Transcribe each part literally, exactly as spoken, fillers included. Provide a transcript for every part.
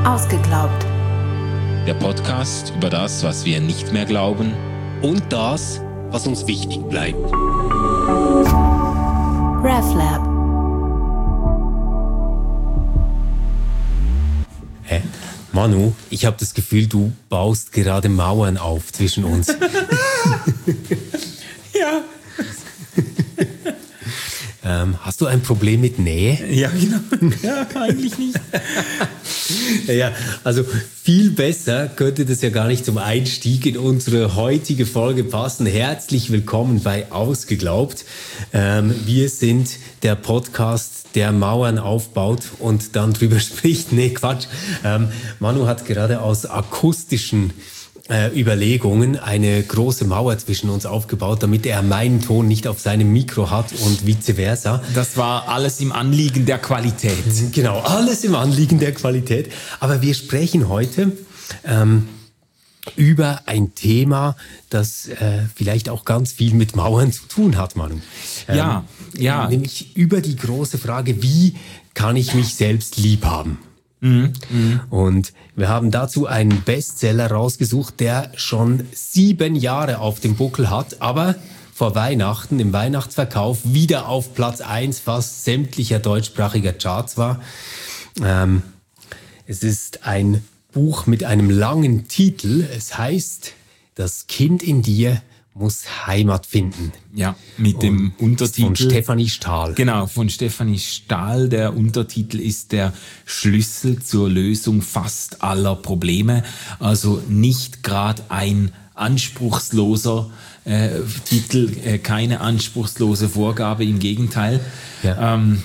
Ausgeglaubt. Der Podcast über das, was wir nicht mehr glauben und das, was uns wichtig bleibt. RefLab. Hä? Manu, ich habe das Gefühl, du baust gerade Mauern auf zwischen uns. Ja. ähm, hast du ein Problem mit Nähe? Ja, genau. Ja, eigentlich nicht. Ja, also viel besser könnte das ja gar nicht zum Einstieg in unsere heutige Folge passen. Herzlich willkommen bei Ausgeglaubt. Ähm, wir sind der Podcast, der Mauern aufbaut und dann drüber spricht. Nee, Quatsch. Ähm, Manu hat gerade aus akustischen äh, Überlegungen eine große Mauer zwischen uns aufgebaut, damit er meinen Ton nicht auf seinem Mikro hat und vice versa. Das war alles im Anliegen der Qualität. Genau, alles im Anliegen der Qualität. Aber wir sprechen heute ähm, über ein Thema, das äh, vielleicht auch ganz viel mit Mauern zu tun hat, Manu. Ähm, ja, ja. Nämlich über die große Frage, wie kann ich mich selbst lieb haben? Mhm, mh. Und wir haben dazu einen Bestseller rausgesucht, der schon sieben Jahre auf dem Buckel hat, aber vor Weihnachten im Weihnachtsverkauf wieder auf Platz eins fast sämtlicher deutschsprachiger Charts war. Ähm, es ist ein Buch mit einem langen Titel. Es heißt, das Kind in dir muss Heimat finden. Ja, mit dem Und Untertitel von Stefanie Stahl. Genau, von Stefanie Stahl. Der Untertitel ist der Schlüssel zur Lösung fast aller Probleme. Also nicht gerade ein anspruchsloser äh, Titel, äh, keine anspruchslose Vorgabe, im Gegenteil. Ja. Ähm,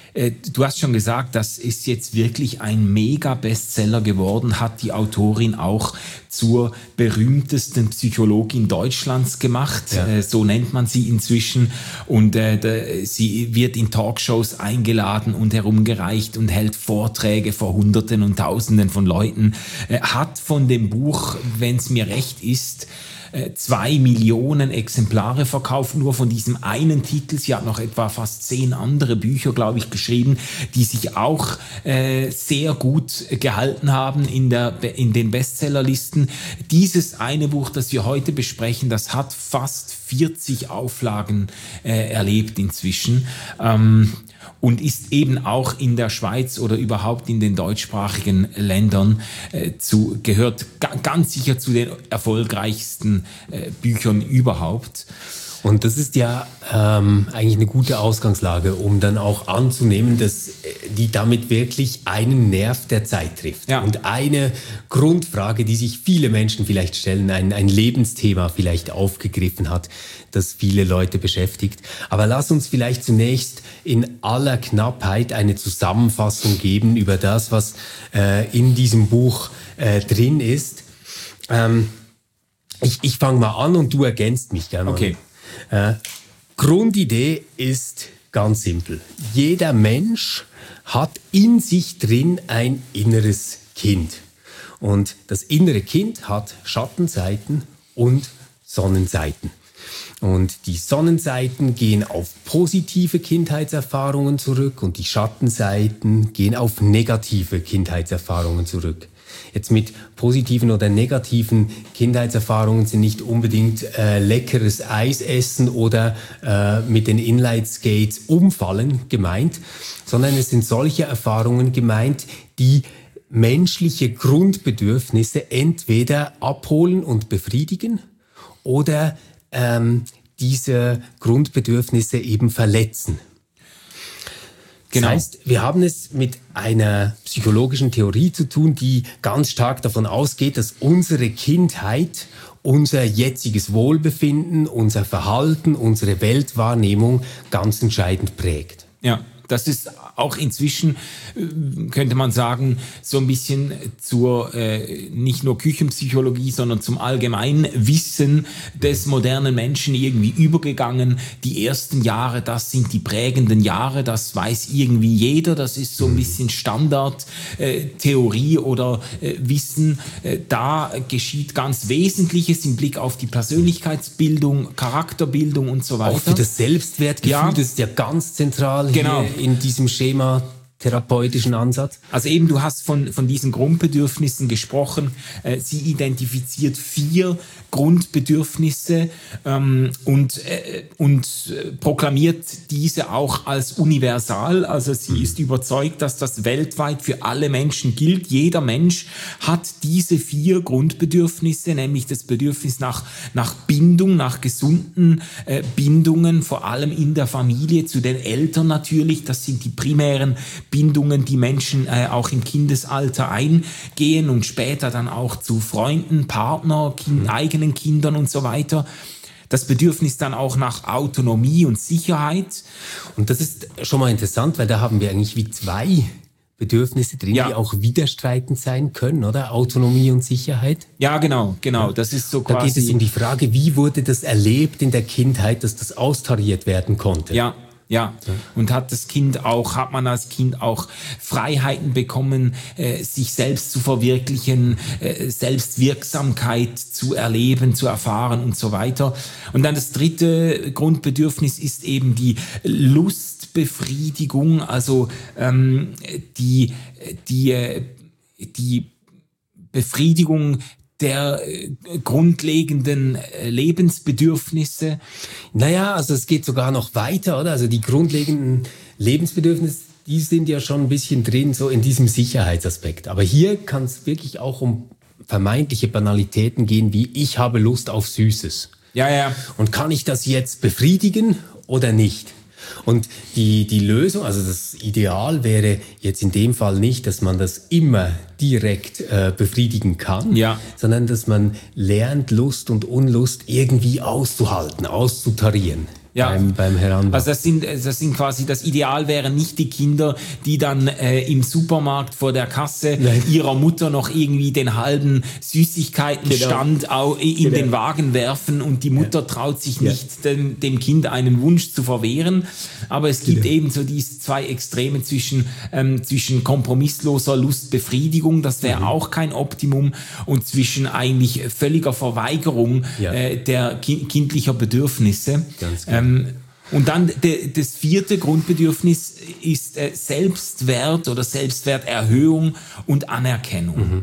Du hast schon gesagt, das ist jetzt wirklich ein Mega-Bestseller geworden, hat die Autorin auch zur berühmtesten Psychologin Deutschlands gemacht. Ja. So nennt man sie inzwischen. Und äh, sie wird in Talkshows eingeladen und herumgereicht und hält Vorträge vor Hunderten und Tausenden von Leuten. Äh, hat von dem Buch, wenn es mir recht ist, zwei Millionen Exemplare verkauft, nur von diesem einen Titel. Sie hat noch etwa fast zehn andere Bücher, glaube ich, geschrieben, die sich auch äh, sehr gut gehalten haben in, der, in den Bestsellerlisten. Dieses eine Buch, das wir heute besprechen, das hat fast vierzig Auflagen äh, erlebt inzwischen. Ähm, und ist eben auch in der Schweiz oder überhaupt in den deutschsprachigen Ländern äh, zu, gehört ga, ganz sicher zu den erfolgreichsten äh, Büchern überhaupt. Und das ist ja ähm, eigentlich eine gute Ausgangslage, um dann auch anzunehmen, dass die damit wirklich einen Nerv der Zeit trifft. Ja. Und eine Grundfrage, die sich viele Menschen vielleicht stellen, ein, ein Lebensthema vielleicht aufgegriffen hat, das viele Leute beschäftigt. Aber lass uns vielleicht zunächst in aller Knappheit eine Zusammenfassung geben über das, was äh, in diesem Buch äh, drin ist. Ähm, ich ich fange mal an und du ergänzt mich gerne. Okay. Äh, Grundidee ist ganz simpel. Jeder Mensch hat in sich drin ein inneres Kind. Und das innere Kind hat Schattenseiten und Sonnenseiten. Und die Sonnenseiten gehen auf positive Kindheitserfahrungen zurück und die Schattenseiten gehen auf negative Kindheitserfahrungen zurück. Jetzt mit positiven oder negativen Kindheitserfahrungen sind nicht unbedingt äh, leckeres Eis essen oder äh, mit den Inline-Skates umfallen gemeint, sondern es sind solche Erfahrungen gemeint, die menschliche Grundbedürfnisse entweder abholen und befriedigen oder ähm, diese Grundbedürfnisse eben verletzen. Genau. Das heißt, wir haben es mit einer psychologischen Theorie zu tun, die ganz stark davon ausgeht, dass unsere Kindheit unser jetziges Wohlbefinden, unser Verhalten, unsere Weltwahrnehmung ganz entscheidend prägt. Ja, das ist auch inzwischen, könnte man sagen, so ein bisschen zur äh, nicht nur Küchenpsychologie, sondern zum allgemeinen Wissen des modernen Menschen irgendwie übergegangen. Die ersten Jahre, das sind die prägenden Jahre, das weiß irgendwie jeder, das ist so ein bisschen Standardtheorie äh, oder äh, Wissen. Äh, da geschieht ganz Wesentliches im Blick auf die Persönlichkeitsbildung, Charakterbildung und so weiter. Auch für das Selbstwertgefühl, ja. Das ist ja ganz zentral genau. hier in diesem Schema. therapeutischen Ansatz? Also eben, du hast von, von diesen Grundbedürfnissen gesprochen. Äh, sie identifiziert vier Grundbedürfnisse ähm, und, äh, und äh, proklamiert diese auch als universal. Also sie mhm. ist überzeugt, dass das weltweit für alle Menschen gilt. Jeder Mensch hat diese vier Grundbedürfnisse, nämlich das Bedürfnis nach, nach Bindung, nach gesunden äh, Bindungen, vor allem in der Familie, zu den Eltern natürlich. Das sind die primären Bindungen, die Menschen äh, auch im Kindesalter eingehen und später dann auch zu Freunden, Partner, kind, mhm. eigenen Kindern und so weiter. Das Bedürfnis dann auch nach Autonomie und Sicherheit. Und das ist schon mal interessant, weil da haben wir eigentlich wie zwei Bedürfnisse drin, ja. die auch widerstreitend sein können, oder? Autonomie und Sicherheit. Ja, genau, genau. Das ist so quasi. Da geht es um die Frage, wie wurde das erlebt in der Kindheit, dass das austariert werden konnte? Ja. Ja, und hat das Kind auch, hat man als Kind auch Freiheiten bekommen, äh, sich selbst zu verwirklichen, äh, Selbstwirksamkeit zu erleben, zu erfahren und so weiter. Und dann das dritte Grundbedürfnis ist eben die Lustbefriedigung, also ähm, die, die, die Befriedigung der äh, grundlegenden äh, Lebensbedürfnisse. Naja, also es geht sogar noch weiter, oder? Also die grundlegenden Lebensbedürfnisse, die sind ja schon ein bisschen drin, so in diesem Sicherheitsaspekt. Aber hier kann es wirklich auch um vermeintliche Banalitäten gehen, wie ich habe Lust auf Süßes. Ja, ja. Und kann ich das jetzt befriedigen oder nicht? Und die, die Lösung, also das Ideal wäre jetzt in dem Fall nicht, dass man das immer direkt äh, befriedigen kann, ja. sondern dass man lernt, Lust und Unlust irgendwie auszuhalten, auszutarieren. Ja. Beim, beim Heranwachsen. Also das sind, das sind quasi, das Ideal wären nicht die Kinder, die dann äh, im Supermarkt vor der Kasse Nein. ihrer Mutter noch irgendwie den halben Süßigkeitenstand genau. in genau. den Wagen werfen und die Mutter ja. traut sich ja. nicht, dem, dem Kind einen Wunsch zu verwehren. Aber es gibt genau. eben so diese zwei Extreme zwischen, ähm, zwischen kompromissloser Lustbefriedigung, das wäre mhm. auch kein Optimum, und zwischen eigentlich völliger Verweigerung ja. äh, der ki- kindlicher Bedürfnisse. Ganz genau. Ähm, Und dann de, das vierte Grundbedürfnis ist äh, Selbstwert oder Selbstwerterhöhung und Anerkennung. Mhm.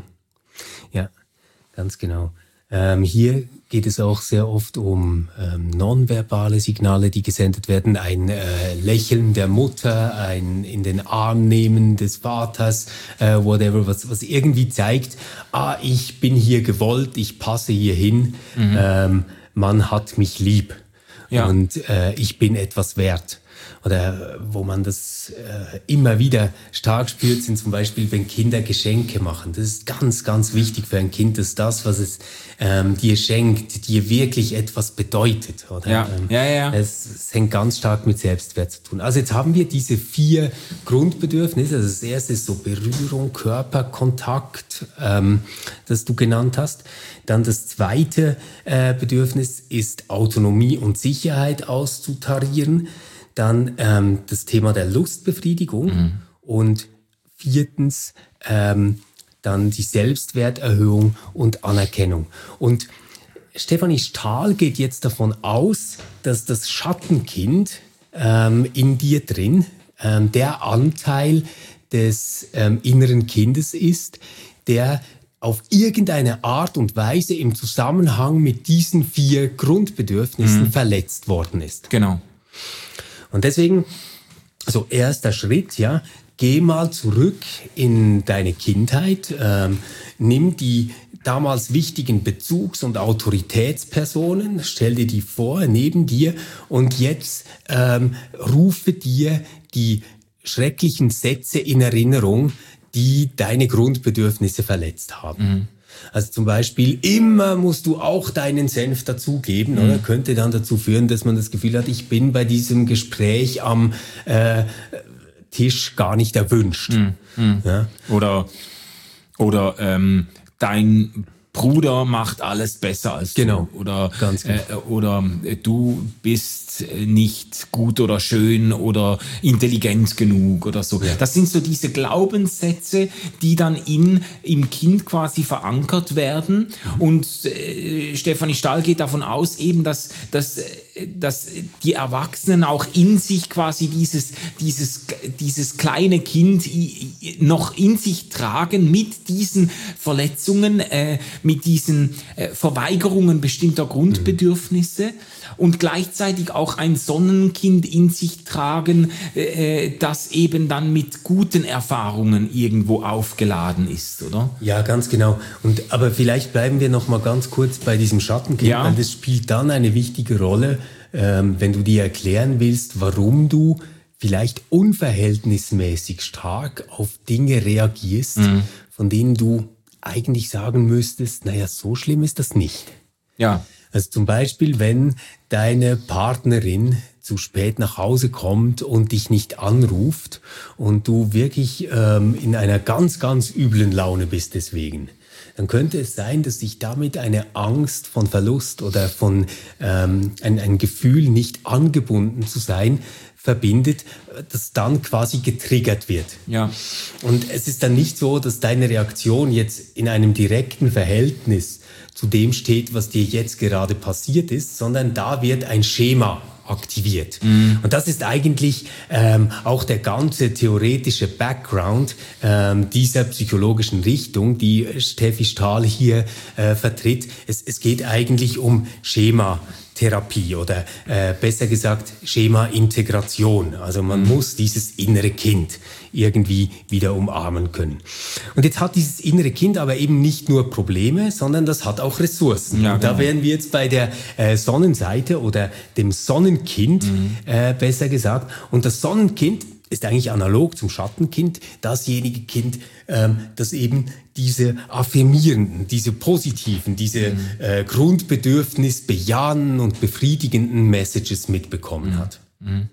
Ja, ganz genau. Ähm, hier geht es auch sehr oft um ähm, nonverbale Signale, die gesendet werden. Ein äh, Lächeln der Mutter, ein in den Arm nehmen des Vaters, äh, whatever, was, was irgendwie zeigt, ah, ich bin hier gewollt, ich passe hier hin, mhm. ähm, man hat mich lieb. Ja. Und äh, ich bin etwas wert. Oder wo man das äh, immer wieder stark spürt, sind zum Beispiel, wenn Kinder Geschenke machen. Das ist ganz, ganz wichtig für ein Kind, dass das, was es ähm, dir schenkt, dir wirklich etwas bedeutet. Oder? Ja. Ähm, ja, ja. Es, es hängt ganz stark mit Selbstwert zu tun. Also jetzt haben wir diese vier Grundbedürfnisse. Also das erste ist so Berührung, Körperkontakt, ähm, das du genannt hast. Dann das zweite äh, Bedürfnis ist Autonomie und Sicherheit auszutarieren. Dann ähm, das Thema der Lustbefriedigung mhm. und viertens ähm, dann die Selbstwerterhöhung und Anerkennung. Und Stefanie Stahl geht jetzt davon aus, dass das Schattenkind ähm, in dir drin ähm, der Anteil des ähm, inneren Kindes ist, der auf irgendeine Art und Weise im Zusammenhang mit diesen vier Grundbedürfnissen mhm. verletzt worden ist. Genau. Und deswegen, also erster Schritt, ja, geh mal zurück in deine Kindheit, ähm, nimm die damals wichtigen Bezugs- und Autoritätspersonen, stell dir die vor neben dir und jetzt ähm, rufe dir die schrecklichen Sätze in Erinnerung, die deine Grundbedürfnisse verletzt haben. Mhm. Also zum Beispiel, immer musst du auch deinen Senf dazugeben, mhm. oder? Könnte dann dazu führen, dass man das Gefühl hat, ich bin bei diesem Gespräch am äh, Tisch gar nicht erwünscht. Mhm. Mhm. Ja? Oder, oder ähm, dein Bruder macht alles besser als genau. du. Oder, Ganz genau. äh, oder äh, du bist nicht gut oder schön oder intelligent genug oder so. Ja. Das sind so diese Glaubenssätze, die dann in, im Kind quasi verankert werden. Mhm. Und äh, Stefanie Stahl geht davon aus, eben, dass, dass dass die Erwachsenen auch in sich quasi dieses, dieses, dieses kleine Kind noch in sich tragen mit diesen Verletzungen, äh, mit diesen äh, Verweigerungen bestimmter Grundbedürfnisse. Mhm. Und gleichzeitig auch ein Sonnenkind in sich tragen, äh, das eben dann mit guten Erfahrungen irgendwo aufgeladen ist, oder? Ja, ganz genau. Und, aber vielleicht bleiben wir noch mal ganz kurz bei diesem Schattenkind, ja. Weil das spielt dann eine wichtige Rolle, ähm, wenn du dir erklären willst, warum du vielleicht unverhältnismäßig stark auf Dinge reagierst, mhm. von denen du eigentlich sagen müsstest, naja, so schlimm ist das nicht. Ja. Also zum Beispiel, wenn deine Partnerin zu spät nach Hause kommt und dich nicht anruft und du wirklich ähm, in einer ganz, ganz üblen Laune bist deswegen, dann könnte es sein, dass sich damit eine Angst von Verlust oder von ähm, ein, ein Gefühl, nicht angebunden zu sein, verbindet, das dann quasi getriggert wird. Ja. Und es ist dann nicht so, dass deine Reaktion jetzt in einem direkten Verhältnis zu dem steht, was dir jetzt gerade passiert ist, sondern da wird ein Schema aktiviert. Mhm. Und das ist eigentlich ähm, auch der ganze theoretische Background ähm, dieser psychologischen Richtung, die Steffi Stahl hier äh, vertritt. Es, es geht eigentlich um Schema. Therapie oder äh, besser gesagt Schema-Integration. Also man mhm. muss dieses innere Kind irgendwie wieder umarmen können. Und jetzt hat dieses innere Kind aber eben nicht nur Probleme, sondern das hat auch Ressourcen. Ja, und da genau. wären wir jetzt bei der äh, Sonnenseite oder dem Sonnenkind, mhm. äh, besser gesagt. Und das Sonnenkind ist eigentlich analog zum Schattenkind, dasjenige Kind, ähm, das eben diese affirmierenden, diese positiven, diese mhm. äh, Grundbedürfnis bejahenden und befriedigenden Messages mitbekommen mhm. hat. Mhm.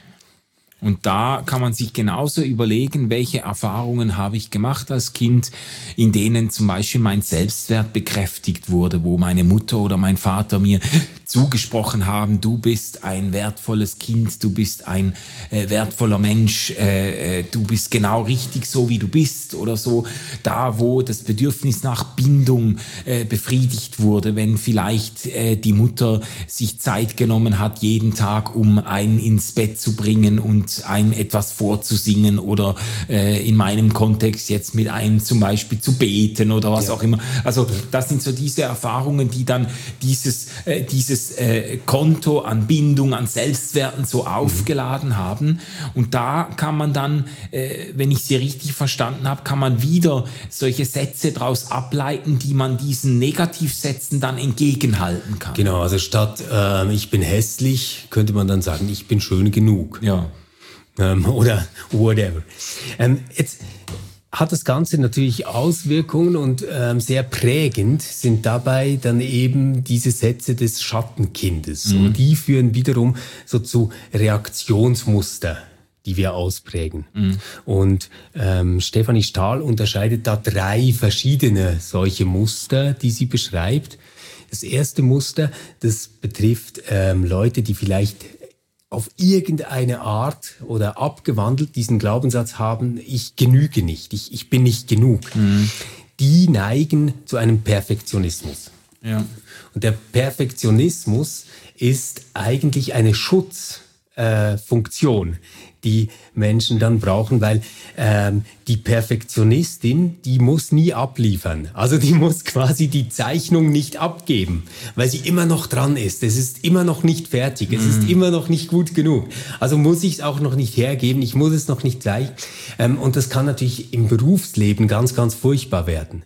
Und da kann man sich genauso überlegen, welche Erfahrungen habe ich gemacht als Kind, in denen zum Beispiel mein Selbstwert bekräftigt wurde, wo meine Mutter oder mein Vater mir zugesprochen haben, du bist ein wertvolles Kind, du bist ein äh, wertvoller Mensch, äh, äh, du bist genau richtig so, wie du bist oder so. Da, wo das Bedürfnis nach Bindung äh, befriedigt wurde, wenn vielleicht äh, die Mutter sich Zeit genommen hat, jeden Tag, um einen ins Bett zu bringen und einem etwas vorzusingen oder äh, in meinem Kontext jetzt mit einem zum Beispiel zu beten oder was ja. auch immer. Also das sind so diese Erfahrungen, die dann dieses, äh, dieses äh, Konto an Bindung, an Selbstwerten so aufgeladen mhm. haben. Und da kann man dann, äh, wenn ich sie richtig verstanden habe, kann man wieder solche Sätze daraus ableiten, die man diesen Negativsätzen dann entgegenhalten kann. Genau, also statt äh, ich bin hässlich, könnte man dann sagen, ich bin schön genug. Ja. Ähm, oder whatever. Ähm, jetzt hat das Ganze natürlich Auswirkungen und ähm, sehr prägend sind dabei dann eben diese Sätze des Schattenkindes. Mhm. Und die führen wiederum so zu Reaktionsmuster, die wir ausprägen. Mhm. Und ähm, Stefanie Stahl unterscheidet da drei verschiedene solche Muster, die sie beschreibt. Das erste Muster, das betrifft ähm, Leute, die vielleicht auf irgendeine Art oder abgewandelt diesen Glaubenssatz haben, ich genüge nicht, ich, ich bin nicht genug. Mhm. Die neigen zu einem Perfektionismus. Ja. Und der Perfektionismus ist eigentlich eine Schutzfunktion, äh, die Menschen dann brauchen, weil ähm, die Perfektionistin, die muss nie abliefern. Also die muss quasi die Zeichnung nicht abgeben, weil sie immer noch dran ist. Es ist immer noch nicht fertig, es ist immer noch nicht gut genug. Also muss ich es auch noch nicht hergeben, ich muss es noch nicht gleich. Ähm, und das kann natürlich im Berufsleben ganz, ganz furchtbar werden.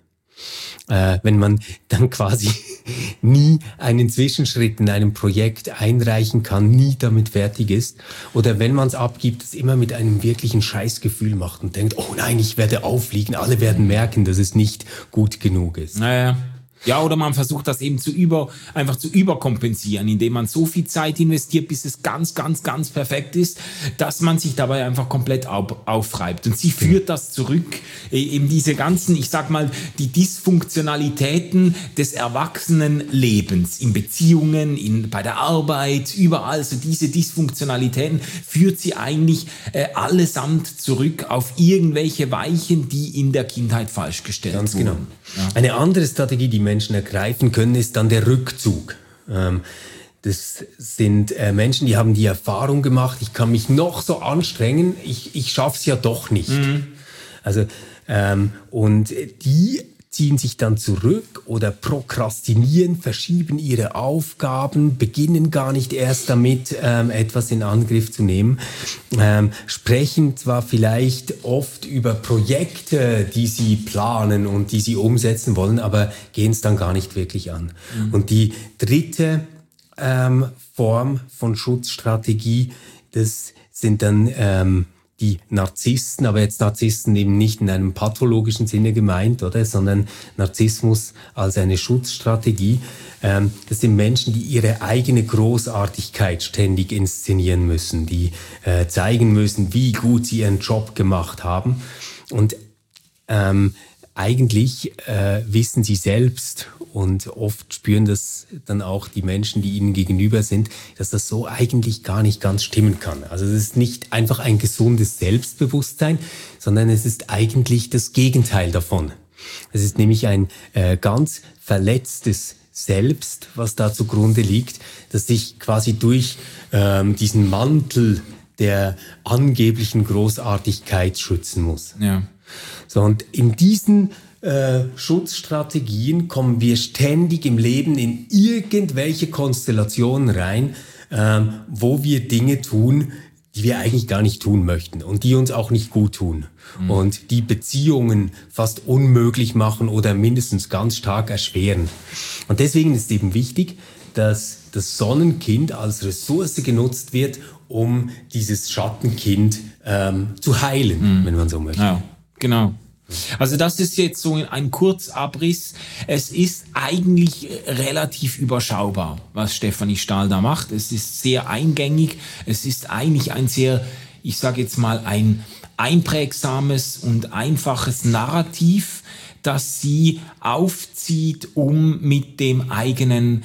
Äh, wenn man dann quasi nie einen Zwischenschritt in einem Projekt einreichen kann, nie damit fertig ist. Oder wenn man es abgibt, es immer mit einem wirklichen Scheißgefühl macht und denkt, oh nein, ich werde auffliegen, alle werden merken, dass es nicht gut genug ist. Naja. Ja, oder man versucht das eben zu über, einfach zu überkompensieren, indem man so viel Zeit investiert, bis es ganz, ganz, ganz perfekt ist, dass man sich dabei einfach komplett auf, aufreibt. Und sie führt das zurück, eben diese ganzen, ich sag mal, die Dysfunktionalitäten des Erwachsenenlebens, in Beziehungen, in, bei der Arbeit, überall, so diese Dysfunktionalitäten führt sie eigentlich äh, allesamt zurück auf irgendwelche Weichen, die in der Kindheit falsch gestellt ganz wurden. Genau. Ja. Eine andere Strategie, die Menschen ergreifen können, ist dann der Rückzug. Ähm, Das sind äh, Menschen, die haben die Erfahrung gemacht, ich kann mich noch so anstrengen, ich, ich schaffe es ja doch nicht. Mhm. Also, ähm, und die ziehen sich dann zurück oder prokrastinieren, verschieben ihre Aufgaben, beginnen gar nicht erst damit, ähm, etwas in Angriff zu nehmen, ähm, sprechen zwar vielleicht oft über Projekte, die sie planen und die sie umsetzen wollen, aber gehen es dann gar nicht wirklich an. Mhm. Und die dritte ähm, Form von Schutzstrategie, das sind dann ähm, die Narzissten, aber jetzt Narzissten eben nicht in einem pathologischen Sinne gemeint, oder, sondern Narzissmus als eine Schutzstrategie. Ähm, das sind Menschen, die ihre eigene Großartigkeit ständig inszenieren müssen, die äh, zeigen müssen, wie gut sie ihren Job gemacht haben. Und ähm, eigentlich äh, wissen sie selbst und oft spüren das dann auch die Menschen, die ihnen gegenüber sind, dass das so eigentlich gar nicht ganz stimmen kann. Also es ist nicht einfach ein gesundes Selbstbewusstsein, sondern es ist eigentlich das Gegenteil davon. Es ist nämlich ein äh, ganz verletztes Selbst, was da zugrunde liegt, das sich quasi durch ähm, diesen Mantel der angeblichen Großartigkeit schützen muss. Ja. So, und in diesen äh, Schutzstrategien kommen wir ständig im Leben in irgendwelche Konstellationen rein, ähm, wo wir Dinge tun, die wir eigentlich gar nicht tun möchten und die uns auch nicht gut tun. Mhm. Und die Beziehungen fast unmöglich machen oder mindestens ganz stark erschweren. Und deswegen ist eben wichtig, dass das Sonnenkind als Ressource genutzt wird, um dieses Schattenkind ähm, zu heilen, mhm. wenn man so möchte. Ja. Genau. Also das ist jetzt so ein Kurzabriss. Es ist eigentlich relativ überschaubar, was Stefanie Stahl da macht. Es ist sehr eingängig. Es ist eigentlich ein sehr, ich sage jetzt mal, ein einprägsames und einfaches Narrativ, das sie aufzieht, um mit dem eigenen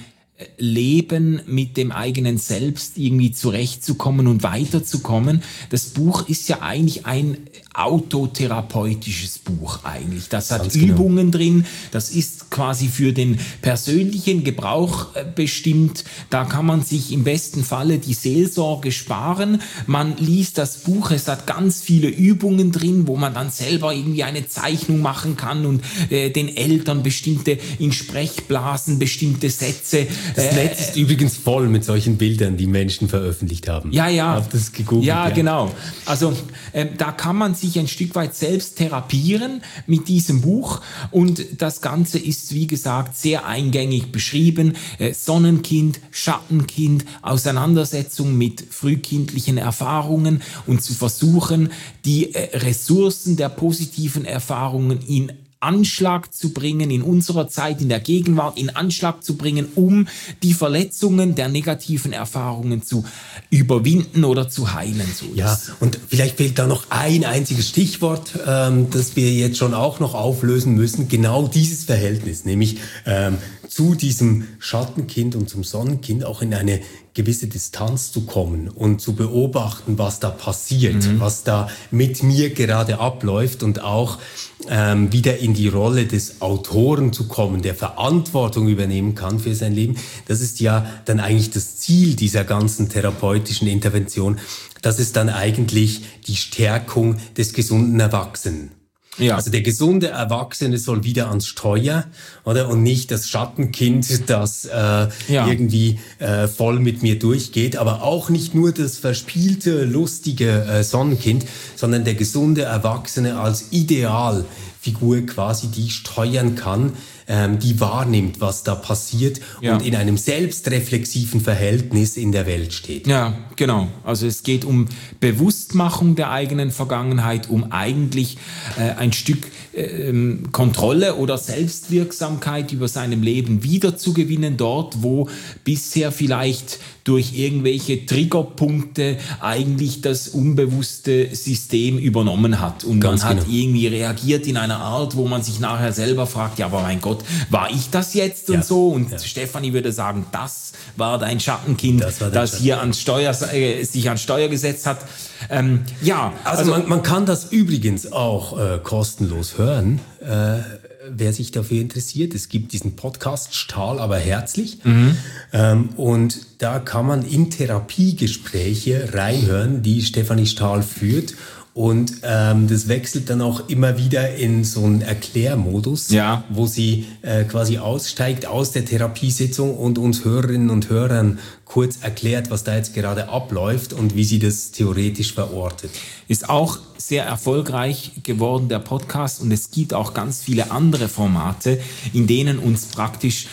Leben, mit dem eigenen Selbst irgendwie zurechtzukommen und weiterzukommen. Das Buch ist ja eigentlich ein autotherapeutisches Buch eigentlich. Das hat Ganz Übungen genau. drin. Das ist quasi für den persönlichen Gebrauch äh, bestimmt. Da kann man sich im besten Falle die Seelsorge sparen. Man liest das Buch. Es hat ganz viele Übungen drin, wo man dann selber irgendwie eine Zeichnung machen kann und äh, den Eltern bestimmte in Sprechblasen bestimmte Sätze. Das äh, Netz ist übrigens voll mit solchen Bildern, die Menschen veröffentlicht haben. Ja, ja. Ich hab das gegoogelt, ja, ja, genau. Also äh, da kann man sich ein Stück weit selbst therapieren mit diesem Buch und das Ganze ist, wie gesagt, sehr eingängig beschrieben. Äh, Sonnenkind, Schattenkind, Auseinandersetzung mit frühkindlichen Erfahrungen und zu versuchen, die äh, Ressourcen der positiven Erfahrungen in Anschlag zu bringen, in unserer Zeit, in der Gegenwart, in Anschlag zu bringen, um die Verletzungen der negativen Erfahrungen zu überwinden oder zu heilen. So ja, und vielleicht fehlt da noch ein einziges Stichwort, ähm, das wir jetzt schon auch noch auflösen müssen. Genau dieses Verhältnis, nämlich ähm, zu diesem Schattenkind und zum Sonnenkind auch in eine gewisse Distanz zu kommen und zu beobachten, was da passiert, mhm. was da mit mir gerade abläuft und auch ähm, wieder in die Rolle des Autoren zu kommen, der Verantwortung übernehmen kann für sein Leben. Das ist ja dann eigentlich das Ziel dieser ganzen therapeutischen Intervention. Das ist dann eigentlich die Stärkung des gesunden Erwachsenen. Ja. Also der gesunde Erwachsene soll wieder ans Steuer, oder? Und nicht das Schattenkind, das äh, ja. irgendwie äh, voll mit mir durchgeht. Aber auch nicht nur das verspielte, lustige äh, Sonnenkind, sondern der gesunde Erwachsene als Idealfigur quasi, die steuern kann, ähm, die wahrnimmt, was da passiert ja. und in einem selbstreflexiven Verhältnis in der Welt steht. Ja, genau. Also es geht um Bewusstmachung der eigenen Vergangenheit, um eigentlich äh, ein Stück äh, Kontrolle oder Selbstwirksamkeit über seinem Leben wiederzugewinnen, dort, wo bisher vielleicht durch irgendwelche Triggerpunkte eigentlich das unbewusste System übernommen hat. Und Ganz man hat genau. irgendwie reagiert in einer Art, wo man sich nachher selber fragt, ja, aber mein Gott, war ich das jetzt und ja. so? Und ja. Stefanie würde sagen, das war dein Schattenkind, das, dein das Schatten. hier ans Steuer, äh, sich ans Steuer gesetzt hat. Ähm, ja, also, also man, man kann das übrigens auch äh, kostenlos hören. Äh, wer sich dafür interessiert. Es gibt diesen Podcast Stahl, aber herzlich. Mhm. Ähm, und da kann man in Therapiegespräche reinhören, die Stefanie Stahl führt. Und ähm, das wechselt dann auch immer wieder in so einen Erklärmodus, ja. wo sie äh, quasi aussteigt aus der Therapiesitzung und uns Hörerinnen und Hörern kurz erklärt, was da jetzt gerade abläuft und wie sie das theoretisch verortet. Ist auch sehr erfolgreich geworden, der Podcast, und es gibt auch ganz viele andere Formate, in denen uns praktisch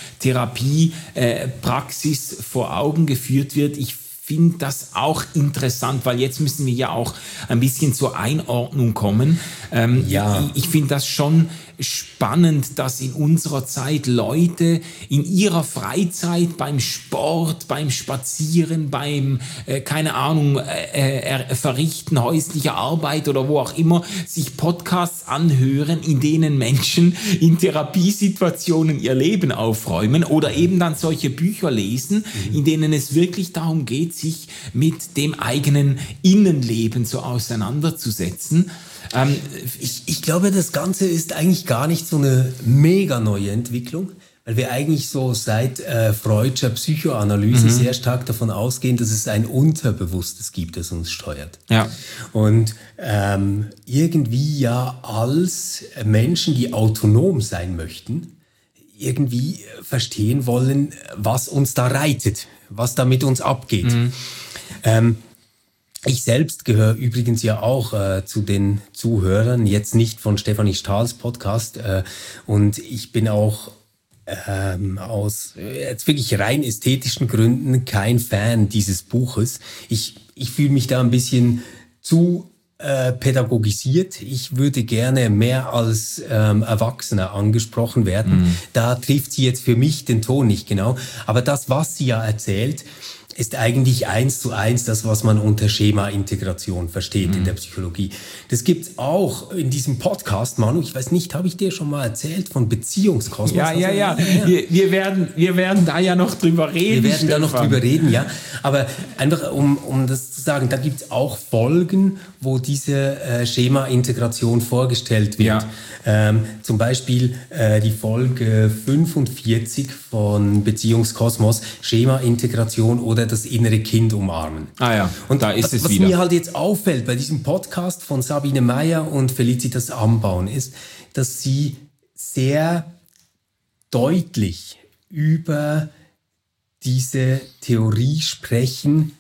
Therapiepraxis äh, vor Augen geführt wird. Ich finde das auch interessant, weil jetzt müssen wir ja auch ein bisschen zur Einordnung kommen. Ähm, ja. Ich, ich finde das schon spannend, dass in unserer Zeit Leute in ihrer Freizeit beim Sport, beim Spazieren, beim, äh, keine Ahnung, äh, äh, Verrichten häuslicher Arbeit oder wo auch immer, sich Podcasts anhören, in denen Menschen in Therapiesituationen ihr Leben aufräumen oder eben dann solche Bücher lesen, mhm. in denen es wirklich darum geht, sich mit dem eigenen Innenleben so auseinanderzusetzen. Ähm, ich, ich glaube, das Ganze ist eigentlich gar nicht so eine mega neue Entwicklung, weil wir eigentlich so seit äh, Freudscher Psychoanalyse mhm. sehr stark davon ausgehen, dass es ein Unterbewusstes gibt, das uns steuert. Ja. Und ähm, irgendwie ja als Menschen, die autonom sein möchten, irgendwie verstehen wollen, was uns da reitet, was da mit uns abgeht. Mhm. Ähm, Ich selbst gehöre übrigens ja auch äh, zu den Zuhörern, jetzt nicht von Stefanie Stahls Podcast. Äh, und ich bin auch ähm, aus jetzt wirklich rein ästhetischen Gründen kein Fan dieses Buches. Ich, ich fühle mich da ein bisschen zu äh, pädagogisiert. Ich würde gerne mehr als ähm, Erwachsener angesprochen werden. Mhm. Da trifft sie jetzt für mich den Ton nicht genau. Aber das, was sie ja erzählt, ist eigentlich eins zu eins das, was man unter Schema-Integration versteht mhm. in der Psychologie. Das gibt's auch in diesem Podcast, Manu. Ich weiß nicht, habe ich dir schon mal erzählt von Beziehungskosmos? Ja, ja, ja. ja. Wir, wir, werden, wir werden da ja noch drüber reden. Wir werden Stefan. da noch drüber reden, ja. Aber einfach, um, um das zu sagen, da gibt's auch Folgen, wo diese äh, Schema-Integration vorgestellt wird. Ja. Ähm, zum Beispiel äh, die Folge fünfundvierzig von Beziehungskosmos, Schema-Integration oder das innere Kind umarmen. Ah ja, und da ist was, es was wieder. Was mir halt jetzt auffällt bei diesem Podcast von Sabine Meyer und Felicitas Ambaun ist, dass sie sehr deutlich über diese Theorie sprechen,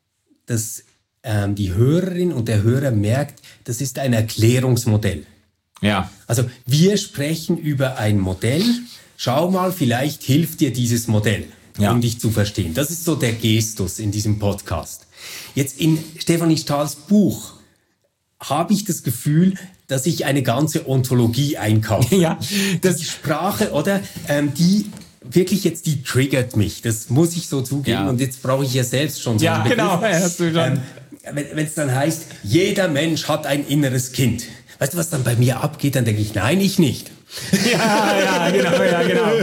dass ähm, die Hörerin und der Hörer merkt, das ist ein Erklärungsmodell. Ja. Also wir sprechen über ein Modell. Schau mal, vielleicht hilft dir dieses Modell. Ja. Um dich zu verstehen. Das ist so der Gestus in diesem Podcast. Jetzt in Stefanie Stahls Buch habe ich das Gefühl, dass ich eine ganze Ontologie einkaufe. Ja, das die Sprache, oder? Ähm, die wirklich jetzt, die triggert mich. Das muss ich so zugeben. Ja. Und jetzt brauche ich ja selbst schon so ja, einen Begriff. Genau. Ja, hast du schon. Ähm, wenn es dann heißt, jeder Mensch hat ein inneres Kind. Weißt du, was dann bei mir abgeht? Dann denke ich, nein, ich nicht. Ja, ja, genau, ja, genau.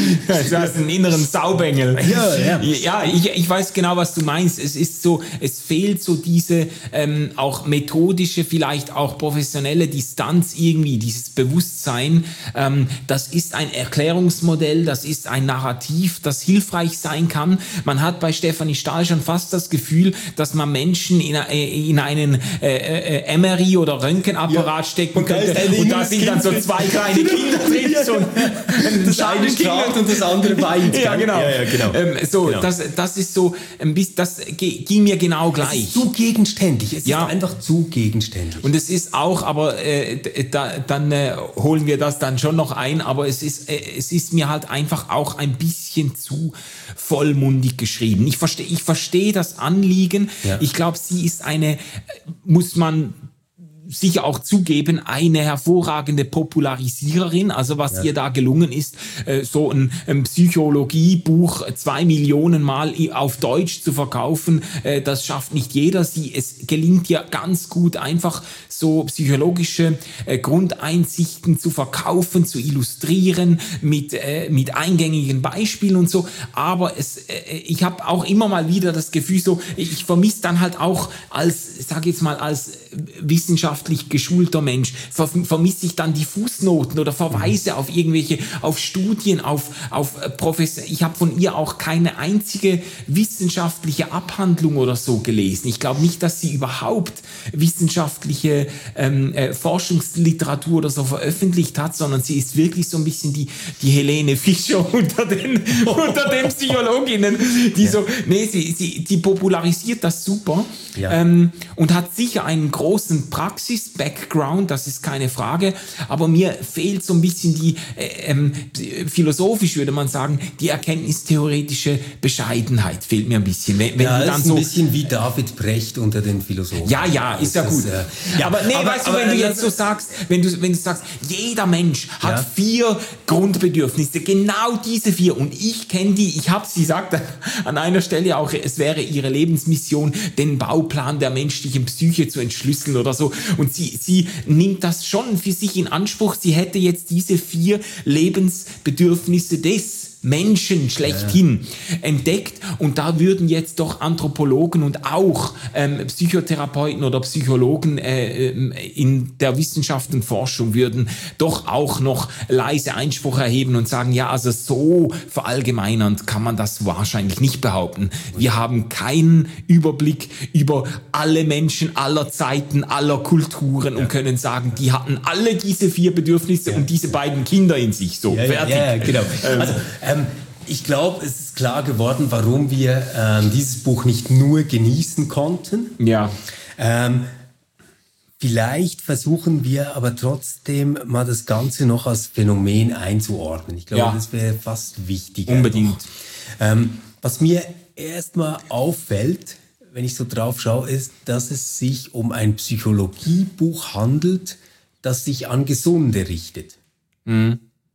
Du hast einen inneren Saubengel. Ja, ja. Ja, ich, ich weiß genau, was du meinst. Es ist so, es fehlt so diese ähm, auch methodische, vielleicht auch professionelle Distanz irgendwie, dieses Bewusstsein. Ähm, das ist ein Erklärungsmodell, das ist ein Narrativ, das hilfreich sein kann. Man hat bei Stefanie Stahl schon fast das Gefühl, dass man Menschen in, in einen äh, äh, M R I oder Röntgenapparat ja. stecken und könnte. Da und da sind dann so zwei kleine Kinder. Drin, so ein, das eine strahlt und das andere weint. Ja, genau. Ja, ja, genau. Ähm, so, genau. Das, das ist so, das ging mir genau gleich. Es ist zu gegenständig. Es ja. ist einfach zu gegenständig. Und es ist auch, aber äh, da, dann äh, holen wir das dann schon noch ein, aber es ist, äh, es ist mir halt einfach auch ein bisschen zu vollmundig geschrieben. Ich verstehe ich versteh das Anliegen. Ja. Ich glaube, sie ist eine, muss man sicher auch zugeben, eine hervorragende Popularisiererin, also was ja. ihr da gelungen ist, so ein, ein Psychologiebuch zwei Millionen Mal auf Deutsch zu verkaufen, das schafft nicht jeder. Sie, es gelingt ihr ganz gut, einfach so psychologische Grundeinsichten zu verkaufen, zu illustrieren mit, mit eingängigen Beispielen und so, aber es, ich habe auch immer mal wieder das Gefühl, so ich vermisse dann halt auch als, sag jetzt mal, als wissenschaftlich geschulter Mensch ver vermisse ich dann die Fußnoten oder Verweise auf irgendwelche, auf Studien, auf, auf Professor. Ich habe von ihr auch keine einzige wissenschaftliche Abhandlung oder so gelesen. Ich glaube nicht, dass sie überhaupt wissenschaftliche ähm, äh, Forschungsliteratur oder so veröffentlicht hat, sondern sie ist wirklich so ein bisschen die, die Helene Fischer unter den, unter den Psychologinnen, die ja. so, nee, sie, sie, die popularisiert das super ja. ähm, und hat sicher einen großen Praxis-Background, das ist keine Frage, aber mir fehlt so ein bisschen die, äh, ähm, philosophisch würde man sagen, die erkenntnistheoretische Bescheidenheit fehlt mir ein bisschen. Wenn, wenn ja, du dann ist so, ein bisschen wie David Brecht unter den Philosophen. Ja, ja, ist ja gut. Ist, äh, ja, aber nee, aber, weißt du, wenn aber, du jetzt so sagst, wenn du, wenn du sagst, jeder Mensch hat ja. vier Grundbedürfnisse, genau diese vier, und ich kenne die, ich habe, sie sagt an einer Stelle auch, es wäre ihre Lebensmission, den Bauplan der menschlichen Psyche zu entschlüsseln oder so, und sie, sie nimmt das schon für sich in Anspruch, sie hätte jetzt diese vier Lebensbedürfnisse des Menschen schlechthin ja. entdeckt, und da würden jetzt doch Anthropologen und auch ähm, Psychotherapeuten oder Psychologen äh, in der Wissenschaft und Forschung würden doch auch noch leise Einspruch erheben und sagen, ja, also so verallgemeinernd kann man das wahrscheinlich nicht behaupten. Wir haben keinen Überblick über alle Menschen aller Zeiten, aller Kulturen ja. und können sagen, die hatten alle diese vier Bedürfnisse ja. und diese beiden Kinder in sich. So, ja, fertig. Ja, ja, genau. Also, ähm, ich glaube, es ist klar geworden, warum wir ähm, dieses Buch nicht nur genießen konnten. Ja. Ähm, vielleicht versuchen wir aber trotzdem mal das Ganze noch als Phänomen einzuordnen. Ich glaube, ja. das wäre fast wichtiger. Unbedingt. Ähm, was mir erstmal auffällt, wenn ich so drauf schaue, ist, dass es sich um ein Psychologiebuch handelt, das sich an Gesunde richtet. Mhm.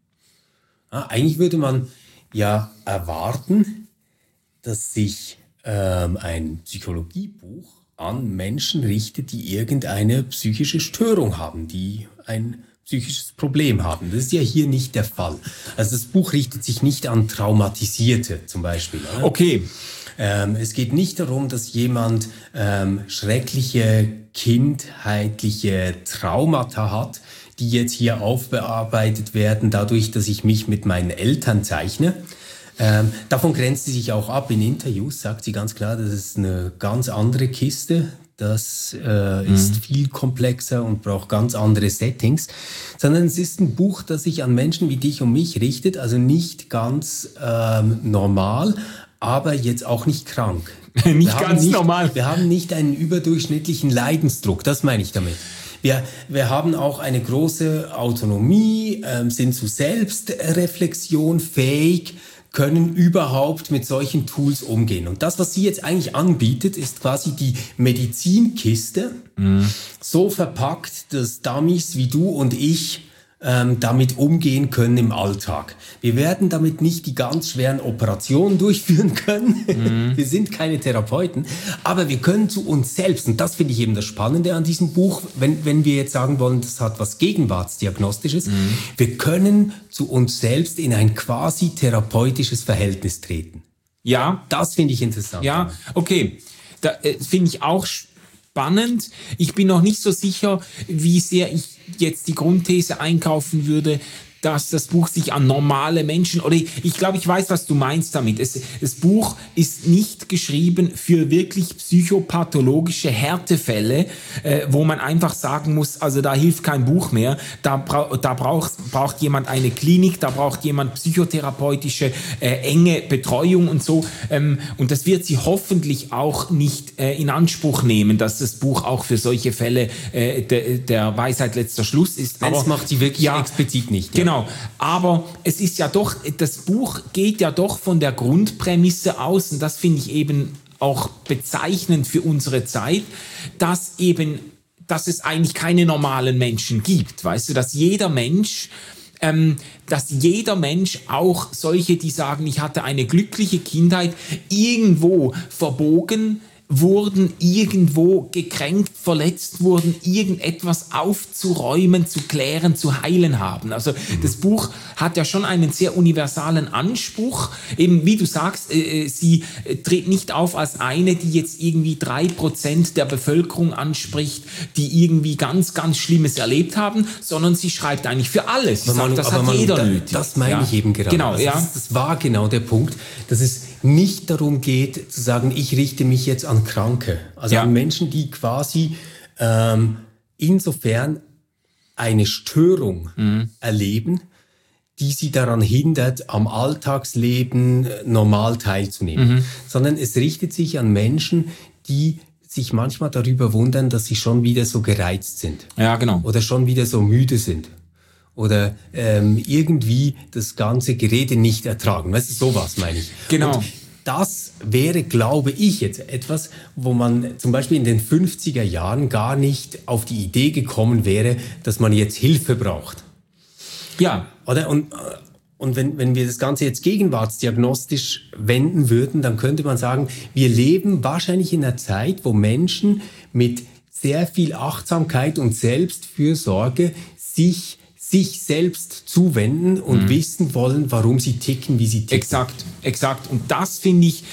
Ja, eigentlich würde man ja erwarten, dass sich ähm, ein Psychologiebuch an Menschen richtet, die irgendeine psychische Störung haben, die ein psychisches Problem haben. Das ist ja hier nicht der Fall. Also das Buch richtet sich nicht an Traumatisierte zum Beispiel. Oder? Okay. Ähm, es geht nicht darum, dass jemand ähm, schreckliche kindheitliche Traumata hat, die jetzt hier aufbearbeitet werden, dadurch, dass ich mich mit meinen Eltern zeichne. Ähm, davon grenzt sie sich auch ab. In Interviews sagt sie ganz klar, das ist eine ganz andere Kiste. Das äh, mhm. ist viel komplexer und braucht ganz andere Settings. Sondern es ist ein Buch, das sich an Menschen wie dich und mich richtet. Also nicht ganz ähm, normal, aber jetzt auch nicht krank. nicht ganz nicht, normal. Wir haben nicht einen überdurchschnittlichen Leidensdruck. Das meine ich damit. Wir, wir haben auch eine große Autonomie, ähm, sind zu Selbstreflexion fähig, können überhaupt mit solchen Tools umgehen. Und das, was sie jetzt eigentlich anbietet, ist quasi die Medizinkiste, mhm. so verpackt, dass Dummies wie du und ich ähm, damit umgehen können im Alltag. Wir werden damit nicht die ganz schweren Operationen durchführen können. Mhm. Wir sind keine Therapeuten, aber wir können zu uns selbst, und das finde ich eben das Spannende an diesem Buch, wenn, wenn wir jetzt sagen wollen, das hat was Gegenwartsdiagnostisches, mhm. wir können zu uns selbst in ein quasi therapeutisches Verhältnis treten. Ja. Das finde ich interessant. Ja, okay. Da äh, finde ich auch spannend. Ich bin noch nicht so sicher, wie sehr ich jetzt die Grundthese einkaufen würde, dass das Buch sich an normale Menschen, oder ich, ich glaube, ich weiß, was du meinst damit. Es, das Buch ist nicht geschrieben für wirklich psychopathologische Härtefälle, äh, wo man einfach sagen muss, also da hilft kein Buch mehr, da, bra da braucht, braucht jemand eine Klinik, da braucht jemand psychotherapeutische äh, enge Betreuung und so. Ähm, und das wird sie hoffentlich auch nicht äh, in Anspruch nehmen, dass das Buch auch für solche Fälle äh, de, der Weisheit letzter Schluss ist. Aber das macht sie wirklich ja, explizit nicht. Ja. Genau, aber es ist ja doch, das Buch geht ja doch von der Grundprämisse aus, und das finde ich eben auch bezeichnend für unsere Zeit, dass eben, dass es eigentlich keine normalen Menschen gibt, weißt du, dass jeder Mensch, ähm, dass jeder Mensch, auch solche, die sagen, ich hatte eine glückliche Kindheit, irgendwo verbogen wurden, irgendwo gekränkt, verletzt wurden, irgendetwas aufzuräumen, zu klären, zu heilen haben. Also mhm. das Buch hat ja schon einen sehr universalen Anspruch. Eben, wie du sagst, äh, sie tritt nicht auf als eine, die jetzt irgendwie drei Prozent der Bevölkerung anspricht, die irgendwie ganz, ganz Schlimmes erlebt haben, sondern sie schreibt eigentlich für alles. Sie aber sagt, Manu, das aber hat Manu, jeder da, nötig. Das meine ja. ich eben gerade. Genau, also ja. das, das war genau der Punkt, dass es nicht darum geht, zu sagen, ich richte mich jetzt an Kranke. Also ja. an Menschen, die quasi ähm, insofern eine Störung mhm. erleben, die sie daran hindert, am Alltagsleben normal teilzunehmen. Mhm. Sondern es richtet sich an Menschen, die sich manchmal darüber wundern, dass sie schon wieder so gereizt sind. Ja, genau. Oder schon wieder so müde sind. Oder ähm, irgendwie das ganze Gerede nicht ertragen. Weißt du, sowas meine ich. Genau. Und das wäre, glaube ich, jetzt etwas, wo man zum Beispiel in den fünfziger Jahren gar nicht auf die Idee gekommen wäre, dass man jetzt Hilfe braucht. Ja. Oder? Und, und wenn, wenn wir das Ganze jetzt gegenwartsdiagnostisch wenden würden, dann könnte man sagen, wir leben wahrscheinlich in einer Zeit, wo Menschen mit sehr viel Achtsamkeit und Selbstfürsorge sich sich selbst zuwenden und mhm. wissen wollen, warum sie ticken, wie sie ticken. Exakt, exakt. Und das finde ich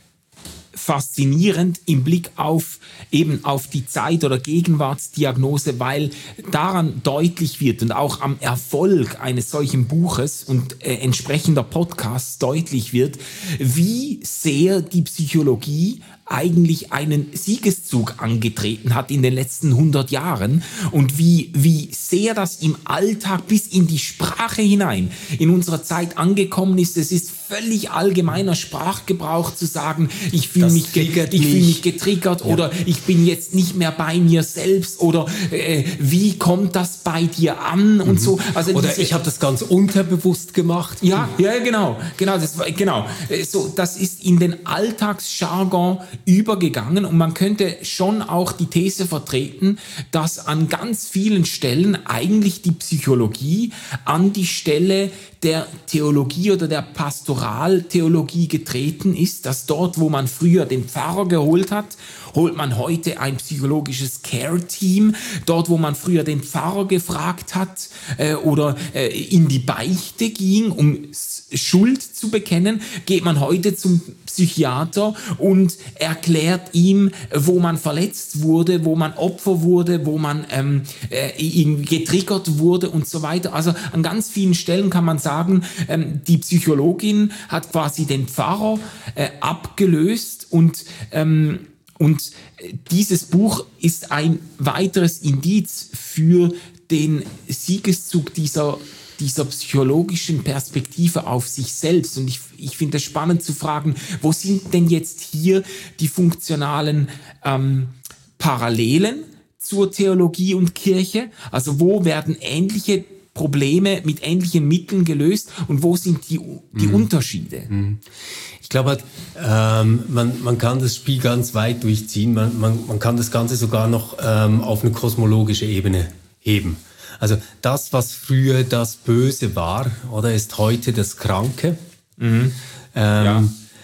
faszinierend im Blick auf eben auf die Zeit- oder Gegenwartsdiagnose, weil daran deutlich wird und auch am Erfolg eines solchen Buches und äh, entsprechender Podcasts deutlich wird, wie sehr die Psychologie eigentlich einen Siegeszug angetreten hat in den letzten hundert Jahren und wie, wie sehr das im Alltag bis in die Sprache hinein in unserer Zeit angekommen ist. Es ist völlig allgemeiner Sprachgebrauch zu sagen, ich fühle mich, ge- ich fühl mich getriggert ja. oder ich bin jetzt nicht mehr bei mir selbst oder äh, wie kommt das bei dir an und mhm. so. Also oder diese, ich habe das ganz unterbewusst gemacht. Ja, ja, genau, genau, das war, genau. So, das ist in den Alltagsjargon übergegangen und man könnte schon auch die These vertreten, dass an ganz vielen Stellen eigentlich die Psychologie an die Stelle der Theologie oder der Pastoraltheologie getreten ist, dass dort, wo man früher den Pfarrer geholt hat, holt man heute ein psychologisches Care-Team. Dort, wo man früher den Pfarrer gefragt hat äh, oder äh, in die Beichte ging, um Schuld zu bekennen, geht man heute zum Psychiater und erklärt ihm, wo man verletzt wurde, wo man Opfer wurde, wo man ähm, äh, getriggert wurde und so weiter. Also an ganz vielen Stellen kann man sagen, ähm, die Psychologin hat quasi den Pfarrer äh, abgelöst und ähm, Und dieses Buch ist ein weiteres Indiz für den Siegeszug dieser, dieser psychologischen Perspektive auf sich selbst. Und ich, ich finde es spannend zu fragen, wo sind denn jetzt hier die funktionalen ähm, Parallelen zur Theologie und Kirche? Also wo werden ähnliche Probleme mit ähnlichen Mitteln gelöst und wo sind die, die mhm. Unterschiede? Mhm. Ich glaube, ähm, man, man kann das Spiel ganz weit durchziehen. Man, man, man kann das Ganze sogar noch ähm, auf eine kosmologische Ebene heben. Also das, was früher das Böse war, oder ist heute das Kranke. Mhm. Ähm, ja.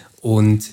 Und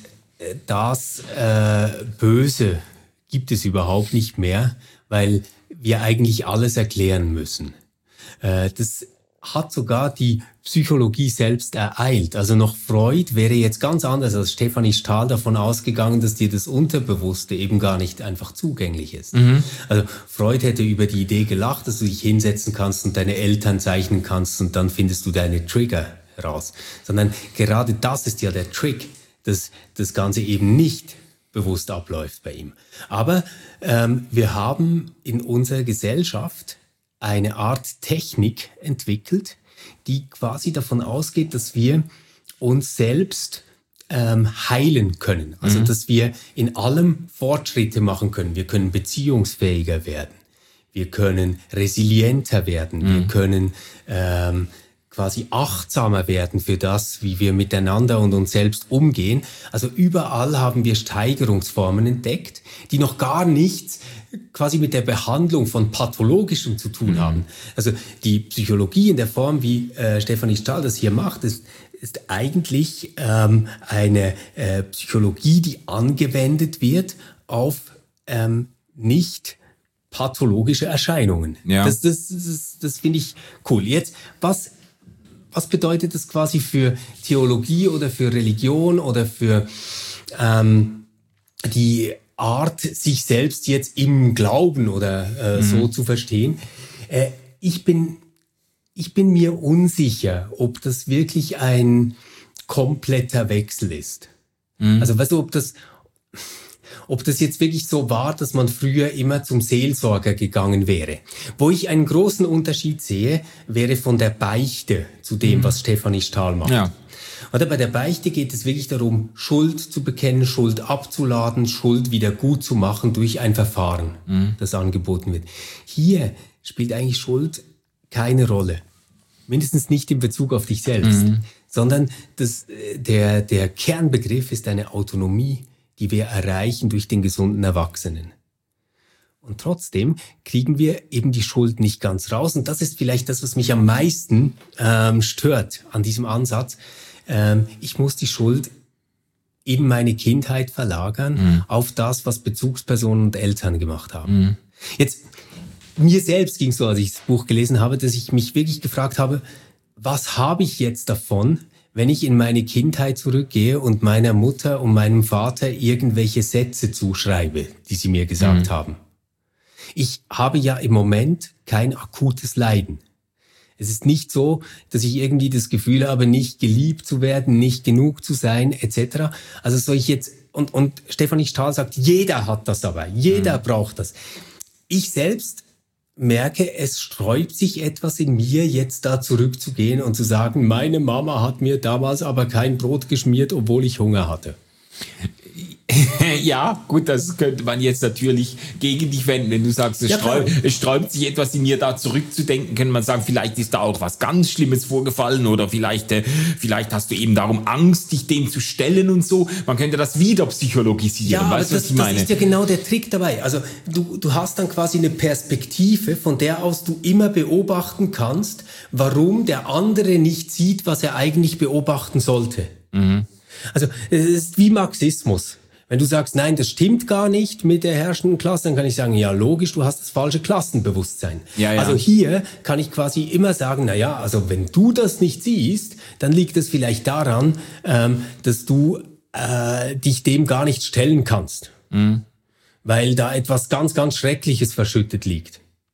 das äh, Böse gibt es überhaupt nicht mehr, weil wir eigentlich alles erklären müssen. Äh, das hat sogar die Psychologie selbst ereilt. Also noch Freud wäre jetzt ganz anders als Stefanie Stahl davon ausgegangen, dass dir das Unterbewusste eben gar nicht einfach zugänglich ist. Mhm. Also Freud hätte über die Idee gelacht, dass du dich hinsetzen kannst und deine Eltern zeichnen kannst und dann findest du deine Trigger raus. Sondern gerade das ist ja der Trick, dass das Ganze eben nicht bewusst abläuft bei ihm. Aber ähm, wir haben in unserer Gesellschaft eine Art Technik entwickelt, die quasi davon ausgeht, dass wir uns selbst ähm, heilen können. Also, mhm. dass wir in allem Fortschritte machen können. Wir können beziehungsfähiger werden. Wir können resilienter werden. Mhm. Wir können ähm, quasi achtsamer werden für das, wie wir miteinander und uns selbst umgehen. Also überall haben wir Steigerungsformen entdeckt, die noch gar nichts quasi mit der Behandlung von Pathologischem zu tun mhm. haben. Also die Psychologie in der Form, wie äh, Stefanie Stahl das hier macht, ist, ist eigentlich ähm, eine äh, Psychologie, die angewendet wird auf ähm, nicht pathologische Erscheinungen. Ja. Das, das, das, das finde ich cool. Jetzt, was, was bedeutet das quasi für Theologie oder für Religion oder für ähm, die Art, sich selbst jetzt im Glauben oder äh, mhm. so zu verstehen? Äh, ich bin, ich bin mir unsicher, ob das wirklich ein kompletter Wechsel ist. Mhm. Also weißt du, ob das, ob das jetzt wirklich so war, dass man früher immer zum Seelsorger gegangen wäre. Wo ich einen großen Unterschied sehe, wäre von der Beichte zu dem, mhm. was Stefanie Stahl macht. Ja. Oder bei der Beichte geht es wirklich darum, Schuld zu bekennen, Schuld abzuladen, Schuld wieder gut zu machen durch ein Verfahren, mhm. das angeboten wird. Hier spielt eigentlich Schuld keine Rolle. Mindestens nicht in Bezug auf dich selbst. Mhm. Sondern das, der, der Kernbegriff ist eine Autonomie, die wir erreichen durch den gesunden Erwachsenen. Und trotzdem kriegen wir eben die Schuld nicht ganz raus. Und das ist vielleicht das, was mich am meisten ähm, stört an diesem Ansatz. Ähm, ich muss die Schuld in meine Kindheit verlagern, mhm. auf das, was Bezugspersonen und Eltern gemacht haben. Mhm. Jetzt, mir selbst ging es so, als ich das Buch gelesen habe, dass ich mich wirklich gefragt habe, was habe ich jetzt davon, wenn ich in meine Kindheit zurückgehe und meiner Mutter und meinem Vater irgendwelche Sätze zuschreibe, die sie mir gesagt mhm. haben? Ich habe ja im Moment kein akutes Leiden. Es ist nicht so, dass ich irgendwie das Gefühl habe, nicht geliebt zu werden, nicht genug zu sein, et cetera. Also soll ich jetzt, und, und Stefanie Stahl sagt, jeder hat das dabei, jeder mhm. braucht das. Ich selbst merke, es sträubt sich etwas in mir, jetzt da zurückzugehen und zu sagen, meine Mama hat mir damals aber kein Brot geschmiert, obwohl ich Hunger hatte. Ja, gut, das könnte man jetzt natürlich gegen dich wenden, wenn du sagst, es, ja, sträub, es sträubt sich etwas in mir da zurückzudenken, könnte man sagen, vielleicht ist da auch was ganz Schlimmes vorgefallen oder vielleicht, äh, vielleicht hast du eben darum Angst, dich dem zu stellen und so. Man könnte das wieder psychologisieren, ja, weißt du, was das, ich meine? Das ist ja genau der Trick dabei. Also du, du hast dann quasi eine Perspektive, von der aus du immer beobachten kannst, warum der andere nicht sieht, was er eigentlich beobachten sollte. Mhm. Also es ist wie Marxismus. Wenn du sagst, nein, das stimmt gar nicht mit der herrschenden Klasse, dann kann ich sagen, ja logisch, du hast das falsche Klassenbewusstsein. Ja, ja. Also hier kann ich quasi immer sagen, na ja, also wenn du das nicht siehst, dann liegt es vielleicht daran, ähm, dass du äh, dich dem gar nicht stellen kannst. Mhm. Weil da etwas ganz, ganz Schreckliches verschüttet liegt.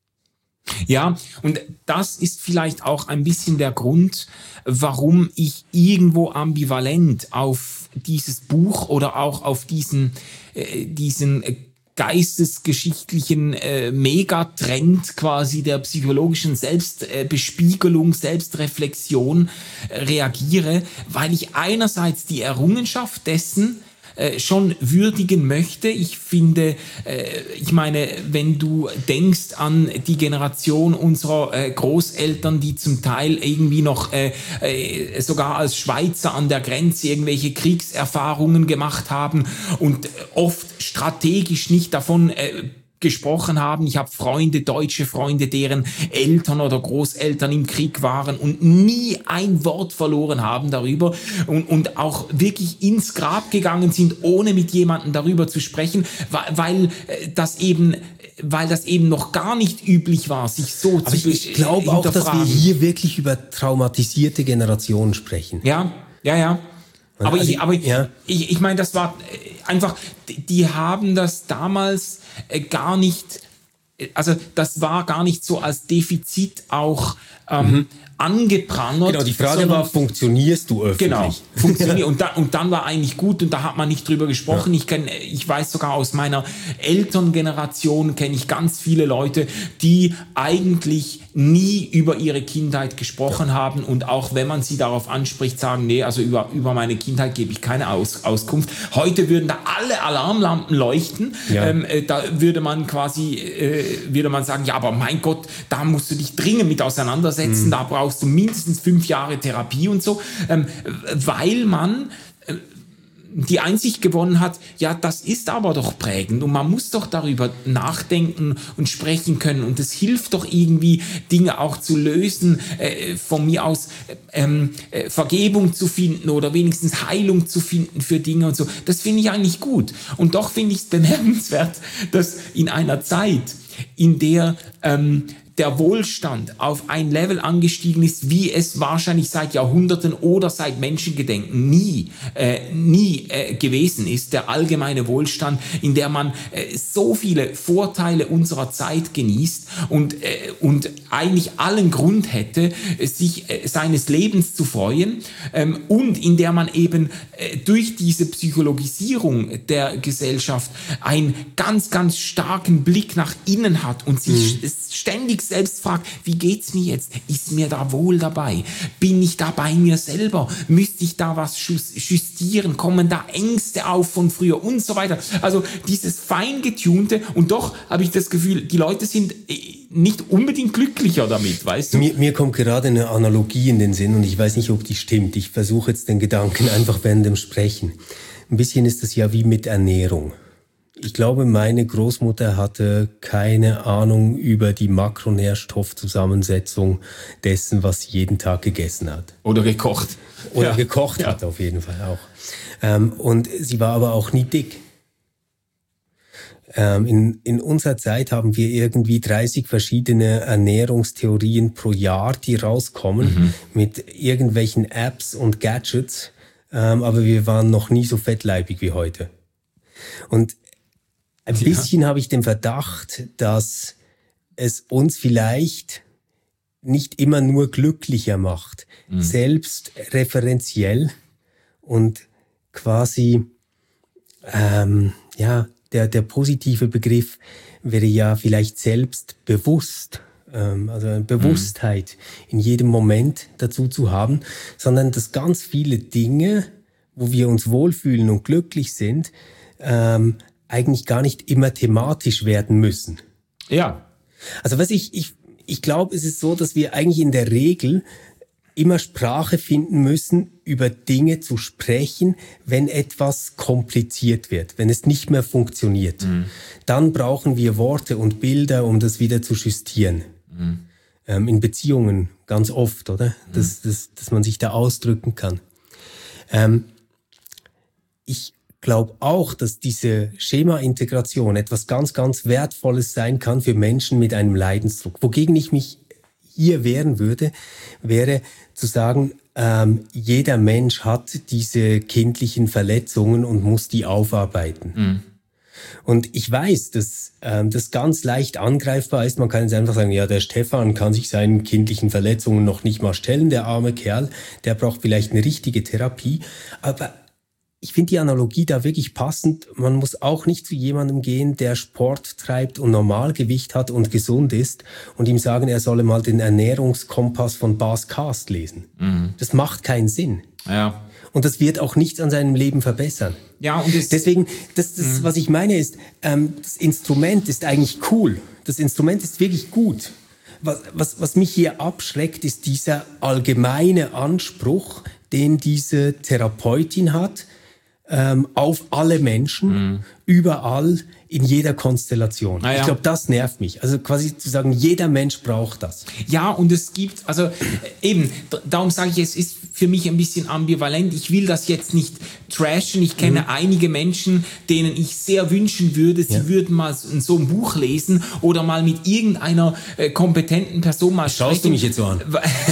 Ja, und das ist vielleicht auch ein bisschen der Grund, warum ich irgendwo ambivalent auf dieses Buch oder auch auf diesen, äh, diesen geistesgeschichtlichen äh, Megatrend quasi der psychologischen Selbstbespiegelung, äh, Selbstreflexion äh, reagiere, weil ich einerseits die Errungenschaft dessen Äh, schon würdigen möchte. Ich finde, äh, ich meine, wenn du denkst an die Generation unserer äh, Großeltern, die zum Teil irgendwie noch äh, äh, sogar als Schweizer an der Grenze irgendwelche Kriegserfahrungen gemacht haben und oft strategisch nicht davon äh, gesprochen haben. Ich habe Freunde, deutsche Freunde, deren Eltern oder Großeltern im Krieg waren und nie ein Wort verloren haben darüber und, und auch wirklich ins Grab gegangen sind, ohne mit jemandem darüber zu sprechen, weil, weil das eben weil das eben noch gar nicht üblich war, sich so Aber zu ich, ich glaube auch, dass wir hier wirklich über traumatisierte Generationen sprechen. Ja, ja, ja. Aber also, ich, aber ja. ich, ich meine, das war einfach, die haben das damals gar nicht, also das war gar nicht so als Defizit auch ähm, mhm. angeprangert. Genau, die Frage sondern, war, funktionierst du öffentlich? Genau, funktioniert. und, da, und dann war eigentlich gut und da hat man nicht drüber gesprochen. Ja. Ich kenn, ich weiß sogar aus meiner Elterngeneration kenne ich ganz viele Leute, die eigentlich nie über ihre Kindheit gesprochen ja. haben und auch wenn man sie darauf anspricht, sagen, nee, also über, über meine Kindheit gebe ich keine Aus, Auskunft. Heute würden da alle Alarmlampen leuchten. Ja. Ähm, äh, da würde man quasi, äh, würde man sagen, ja, aber mein Gott, da musst du dich dringend mit auseinandersetzen, mhm. da brauchst du mindestens fünf Jahre Therapie und so, ähm, weil man äh, die Einsicht gewonnen hat, ja, das ist aber doch prägend und man muss doch darüber nachdenken und sprechen können und es hilft doch irgendwie, Dinge auch zu lösen, äh, von mir aus ähm, äh, Vergebung zu finden oder wenigstens Heilung zu finden für Dinge und so. Das finde ich eigentlich gut. Und doch finde ich es bemerkenswert, dass in einer Zeit, in der ähm, der Wohlstand auf ein Level angestiegen ist, wie es wahrscheinlich seit Jahrhunderten oder seit Menschengedenken nie, äh, nie äh, gewesen ist, der allgemeine Wohlstand, in der man äh, so viele Vorteile unserer Zeit genießt und, äh, und eigentlich allen Grund hätte, sich äh, seines Lebens zu freuen, ähm, und in der man eben äh, durch diese Psychologisierung der Gesellschaft einen ganz, ganz starken Blick nach innen hat und sich mhm. ständig selbst fragt, wie geht's mir jetzt? Ist mir da wohl dabei? Bin ich da bei mir selber? Müsste ich da was justieren? Kommen da Ängste auf von früher und so weiter? Also dieses feingetunte, und doch habe ich das Gefühl, die Leute sind nicht unbedingt glücklicher damit, weißt du? Mir, mir kommt gerade eine Analogie in den Sinn und ich weiß nicht, ob die stimmt. Ich versuche jetzt den Gedanken einfach während dem Sprechen. Ein bisschen ist das ja wie mit Ernährung. Ich glaube, meine Großmutter hatte keine Ahnung über die Makronährstoffzusammensetzung dessen, was sie jeden Tag gegessen hat. Oder gekocht. Oder ja. gekocht ja. hat auf jeden Fall auch. Ähm, und sie war aber auch nie dick. Ähm, in, in unserer Zeit haben wir irgendwie dreißig verschiedene Ernährungstheorien pro Jahr, die rauskommen, mhm. mit irgendwelchen Apps und Gadgets. Ähm, aber wir waren noch nie so fettleibig wie heute. Und ein ja. bisschen habe ich den Verdacht, dass es uns vielleicht nicht immer nur glücklicher macht, mhm. selbst referenziell und quasi, ähm, ja, der, der positive Begriff wäre ja vielleicht selbstbewusst, ähm, also eine Bewusstheit mhm. in jedem Moment dazu zu haben, sondern dass ganz viele Dinge, wo wir uns wohlfühlen und glücklich sind, ähm, eigentlich gar nicht immer thematisch werden müssen. Ja. Also was ich, ich, ich glaube, es ist so, dass wir eigentlich in der Regel immer Sprache finden müssen, über Dinge zu sprechen, wenn etwas kompliziert wird, wenn es nicht mehr funktioniert. Mhm. Dann brauchen wir Worte und Bilder, um das wieder zu justieren. Mhm. Ähm, in Beziehungen ganz oft, oder? Mhm. Dass, dass, dass man sich da ausdrücken kann. Ähm, ich Ich glaube auch, dass diese Schema-Integration etwas ganz, ganz Wertvolles sein kann für Menschen mit einem Leidensdruck. Wogegen ich mich hier wehren würde, wäre zu sagen, ähm, jeder Mensch hat diese kindlichen Verletzungen und muss die aufarbeiten. Mhm. Und ich weiß, dass ähm, das ganz leicht angreifbar ist. Man kann jetzt einfach sagen, ja, der Stefan kann sich seinen kindlichen Verletzungen noch nicht mal stellen, der arme Kerl, der braucht vielleicht eine richtige Therapie. Aber ich finde die Analogie da wirklich passend. Man muss auch nicht zu jemandem gehen, der Sport treibt und Normalgewicht hat und gesund ist und ihm sagen, er solle mal den Ernährungskompass von Bas Kast lesen. Mhm. Das macht keinen Sinn. Ja. Und das wird auch nichts an seinem Leben verbessern. Ja, und das, deswegen, das, das mhm. was ich meine ist, ähm, das Instrument ist eigentlich cool. Das Instrument ist wirklich gut. Was, was, was mich hier abschreckt, ist dieser allgemeine Anspruch, den diese Therapeutin hat, Ähm, auf alle Menschen, mhm. überall, in jeder Konstellation. Ah, ja. Ich glaube, das nervt mich. Also quasi zu sagen, jeder Mensch braucht das. Ja, und es gibt, also eben, darum sage ich, es ist für mich ein bisschen ambivalent. Ich will das jetzt nicht trashen. Ich kenne mhm. einige Menschen, denen ich sehr wünschen würde, sie ja. würden mal so ein Buch lesen oder mal mit irgendeiner äh, kompetenten Person mal sprechen. Schaust du mich jetzt so an?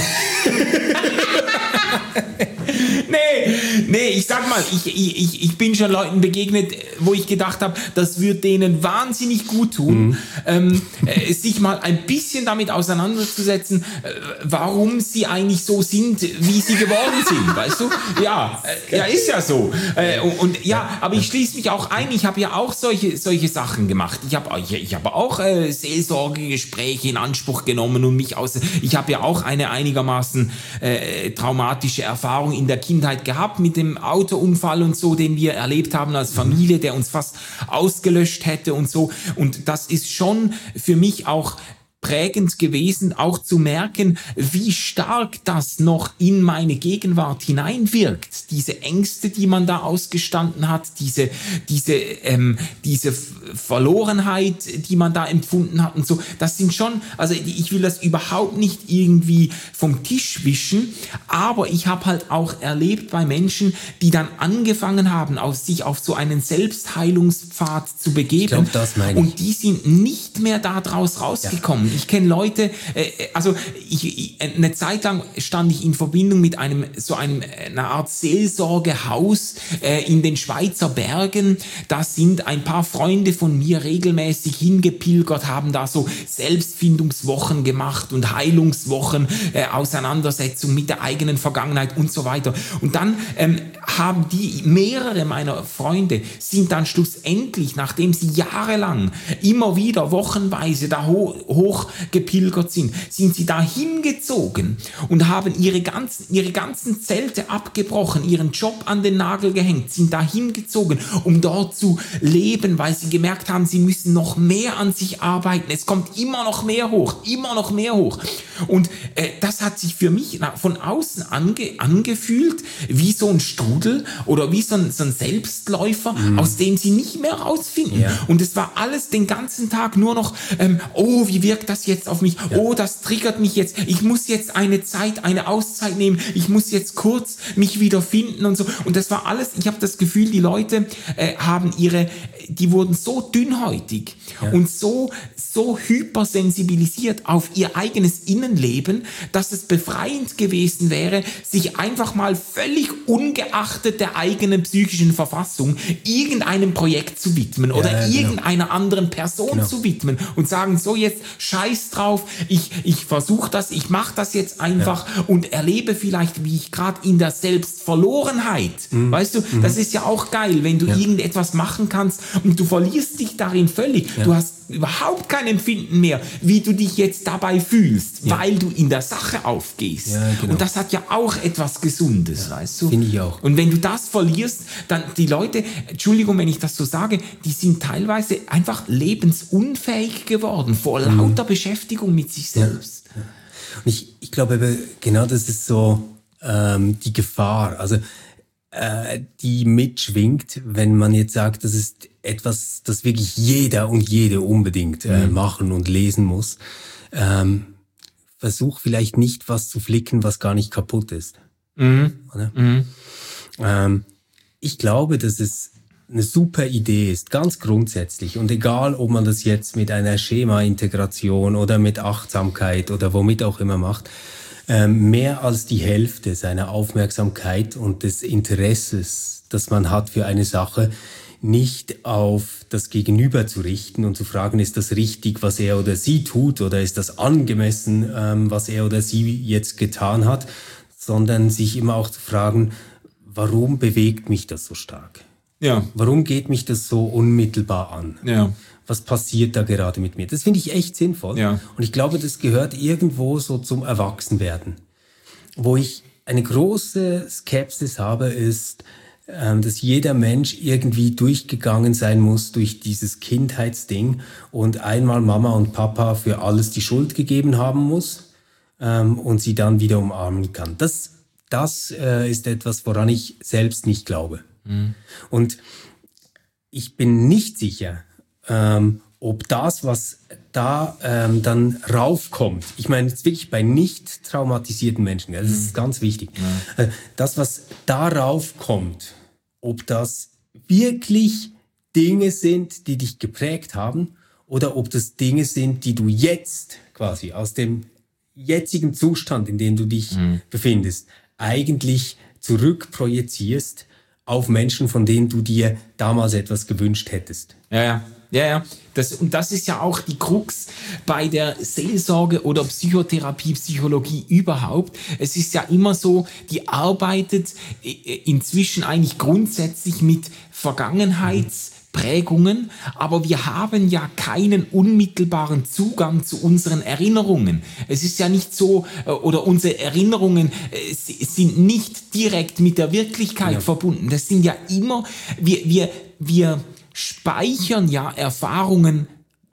Nee, nee, ich sag mal, ich, ich, ich bin schon Leuten begegnet, wo ich gedacht habe, das wird denen wahnsinnig gut tun, mhm. ähm, äh, sich mal ein bisschen damit auseinanderzusetzen, äh, warum sie eigentlich so sind, wie sie geworden sind, weißt du? Ja, äh, ja, ist ja so. Äh, und, und ja, aber ich schließe mich auch ein, ich habe ja auch solche, solche Sachen gemacht. Ich habe ich, ich hab auch äh, Seelsorgegespräche in Anspruch genommen und mich aus. Ich habe ja auch eine einigermaßen äh, traumatische Erfahrung in der Kindheit gehabt mit dem Autounfall und so, den wir erlebt haben als Familie, der uns fast ausgelöscht hätte und so. Und das ist schon für mich auch prägend gewesen, auch zu merken, wie stark das noch in meine Gegenwart hineinwirkt. Diese Ängste, die man da ausgestanden hat, diese, diese, ähm, diese Verlorenheit, die man da empfunden hat und so, das sind schon, also ich will das überhaupt nicht irgendwie vom Tisch wischen, aber ich habe halt auch erlebt bei Menschen, die dann angefangen haben, auf sich auf so einen Selbstheilungspfad zu begeben. Ich glaub, das meine ich. Und die sind nicht mehr da draus rausgekommen. Ja. Ich kenne Leute, äh, also ich, ich, eine Zeit lang stand ich in Verbindung mit einem so einem einer Art Seelsorgehaus äh, in den Schweizer Bergen. Da sind ein paar Freunde von mir regelmäßig hingepilgert, haben da so Selbstfindungswochen gemacht und Heilungswochen, äh, Auseinandersetzung mit der eigenen Vergangenheit und so weiter. Und dann ähm, haben die, mehrere meiner Freunde sind dann schlussendlich, nachdem sie jahrelang immer wieder wochenweise da ho- hoch gepilgert sind, sind sie da hingezogen und haben ihre ganzen, ihre ganzen Zelte abgebrochen, ihren Job an den Nagel gehängt, sind da hingezogen, um dort zu leben, weil sie gemerkt haben, sie müssen noch mehr an sich arbeiten. Es kommt immer noch mehr hoch, immer noch mehr hoch. Und äh, das hat sich für mich von außen ange, angefühlt wie so ein Strudel oder wie so ein, so ein Selbstläufer, mhm. aus dem sie nicht mehr rausfinden. Ja. Und es war alles den ganzen Tag nur noch, ähm, oh, wie wirkt das jetzt auf mich? Ja. Oh, das triggert mich jetzt. Ich muss jetzt eine Zeit, eine Auszeit nehmen. Ich muss jetzt kurz mich wieder finden und so. Und das war alles, ich habe das Gefühl, die Leute äh, haben ihre, die wurden so dünnhäutig ja. und so, so hypersensibilisiert auf ihr eigenes Innenleben, dass es befreiend gewesen wäre, sich einfach mal völlig ungeachtet der eigenen psychischen Verfassung irgendeinem Projekt zu widmen ja, oder ja, genau. irgendeiner anderen Person genau. zu widmen und sagen, so jetzt scheiß drauf, ich, ich versuche das, ich mache das jetzt einfach ja. und erlebe vielleicht, wie ich gerade in der Selbstverlorenheit, mhm. weißt du, mhm. das ist ja auch geil, wenn du ja. irgendetwas machen kannst und du verlierst dich darin völlig, ja. du hast überhaupt kein Empfinden mehr, wie du dich jetzt dabei fühlst, ja. weil du in der Sache aufgehst. Ja, genau. Und das hat ja auch etwas Gesundes, ja, weißt du? Finde ich auch. Und wenn du das verlierst, dann die Leute, Entschuldigung, wenn ich das so sage, die sind teilweise einfach lebensunfähig geworden vor mhm. lauter Beschäftigung mit sich selbst. Ja. Ja. Und ich, ich glaube, genau das ist so ähm, die Gefahr, also äh, die mitschwingt, wenn man jetzt sagt, das ist etwas, das wirklich jeder und jede unbedingt äh, machen und lesen muss. Ähm, versuch vielleicht nicht was zu flicken, was gar nicht kaputt ist. Mhm. Oder? Mhm. Ähm, ich glaube, dass es eine super Idee ist, ganz grundsätzlich. Und egal, ob man das jetzt mit einer Schema-Integration oder mit Achtsamkeit oder womit auch immer macht, ähm, mehr als die Hälfte seiner Aufmerksamkeit und des Interesses, das man hat für eine Sache, nicht auf das Gegenüber zu richten und zu fragen, ist das richtig, was er oder sie tut, oder ist das angemessen, ähm, was er oder sie jetzt getan hat, sondern sich immer auch zu fragen, warum bewegt mich das so stark? Ja. Warum geht mich das so unmittelbar an? Ja. Was passiert da gerade mit mir? Das finde ich echt sinnvoll. Ja. Und ich glaube, das gehört irgendwo so zum Erwachsenwerden. Wo ich eine große Skepsis habe, ist, dass jeder Mensch irgendwie durchgegangen sein muss durch dieses Kindheitsding und einmal Mama und Papa für alles die Schuld gegeben haben muss ähm, und sie dann wieder umarmen kann. Das, das äh, ist etwas, woran ich selbst nicht glaube. Mhm. Und ich bin nicht sicher, ähm, ob das, was da ähm, dann raufkommt, ich meine jetzt wirklich bei nicht traumatisierten Menschen, das ist ganz wichtig, ja. Das, was da raufkommt, ob das wirklich Dinge sind, die dich geprägt haben, oder ob das Dinge sind, die du jetzt quasi aus dem jetzigen Zustand, in dem du dich mhm. befindest, eigentlich zurückprojizierst auf Menschen, von denen du dir damals etwas gewünscht hättest. Ja, ja. Ja, ja. Das, und das ist ja auch die Krux bei der Seelsorge oder Psychotherapie, Psychologie überhaupt. Es ist ja immer so, die arbeitet inzwischen eigentlich grundsätzlich mit Vergangenheitsprägungen, aber wir haben ja keinen unmittelbaren Zugang zu unseren Erinnerungen. Es ist ja nicht so, oder unsere Erinnerungen sind nicht direkt mit der Wirklichkeit ja. verbunden. Das sind ja immer, wir, wir, wir speichern ja Erfahrungen ab,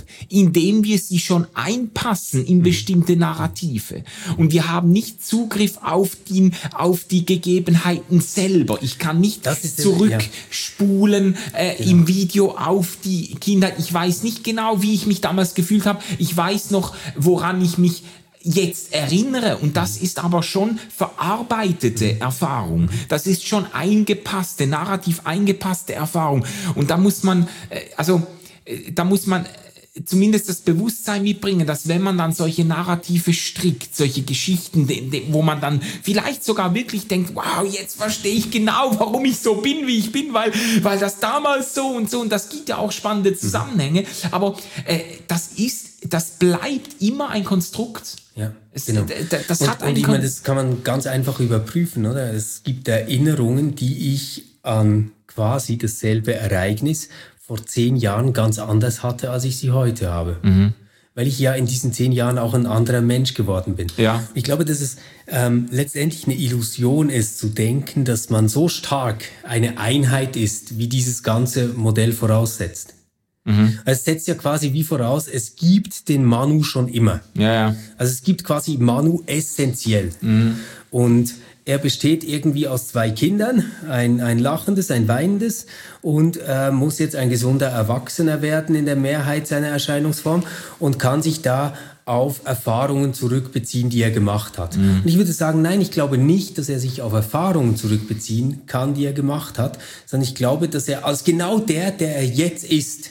indem wir sie schon einpassen in bestimmte Narrative. Und wir haben nicht Zugriff auf die, auf die Gegebenheiten selber. Ich kann nicht zurückspulen äh, genau. im Video auf die Kindheit. Ich weiß nicht genau, wie ich mich damals gefühlt habe. Ich weiß noch, woran ich mich jetzt erinnere, und das ist aber schon verarbeitete Erfahrung. Das ist schon eingepasste, narrativ eingepasste Erfahrung. Und da muss man, also, da muss man zumindest das Bewusstsein mitbringen, dass wenn man dann solche Narrative strickt, solche Geschichten, wo man dann vielleicht sogar wirklich denkt, wow, jetzt verstehe ich genau, warum ich so bin, wie ich bin, weil, weil das damals so und so, und das gibt ja auch spannende Zusammenhänge, aber äh, das ist, das bleibt immer ein Konstrukt. Ja, es, genau. Das und, hat und ich meine, das kann man ganz einfach überprüfen, oder? Es gibt Erinnerungen, die ich an quasi dasselbe Ereignis vor zehn Jahren ganz anders hatte, als ich sie heute habe. Mhm. Weil ich ja in diesen zehn Jahren auch ein anderer Mensch geworden bin. Ja. Ich glaube, dass es ähm, letztendlich eine Illusion ist, zu denken, dass man so stark eine Einheit ist, wie dieses ganze Modell voraussetzt. Mhm. Also es setzt ja quasi wie voraus, es gibt den Manu schon immer. Ja, ja. Also es gibt quasi Manu essentiell. Mhm. Und er besteht irgendwie aus zwei Kindern, ein, ein lachendes, ein weinendes, und äh, muss jetzt ein gesunder Erwachsener werden in der Mehrheit seiner Erscheinungsform und kann sich da auf Erfahrungen zurückbeziehen, die er gemacht hat. Mhm. Und ich würde sagen, nein, ich glaube nicht, dass er sich auf Erfahrungen zurückbeziehen kann, die er gemacht hat, sondern ich glaube, dass er als genau der, der er jetzt ist,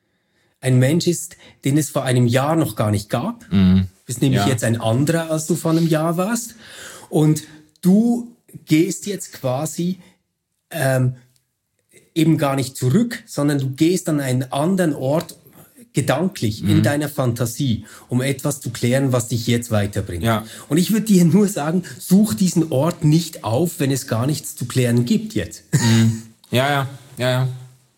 ein Mensch ist, den es vor einem Jahr noch gar nicht gab. Mhm. Du bist nämlich ja. jetzt ein anderer, als du vor einem Jahr warst. Und du gehst jetzt quasi ähm, eben gar nicht zurück, sondern du gehst an einen anderen Ort gedanklich mhm. in deiner Fantasie, um etwas zu klären, was dich jetzt weiterbringt. Ja. Und ich würde dir nur sagen, such diesen Ort nicht auf, wenn es gar nichts zu klären gibt jetzt. Mhm. Ja, ja, ja, ja.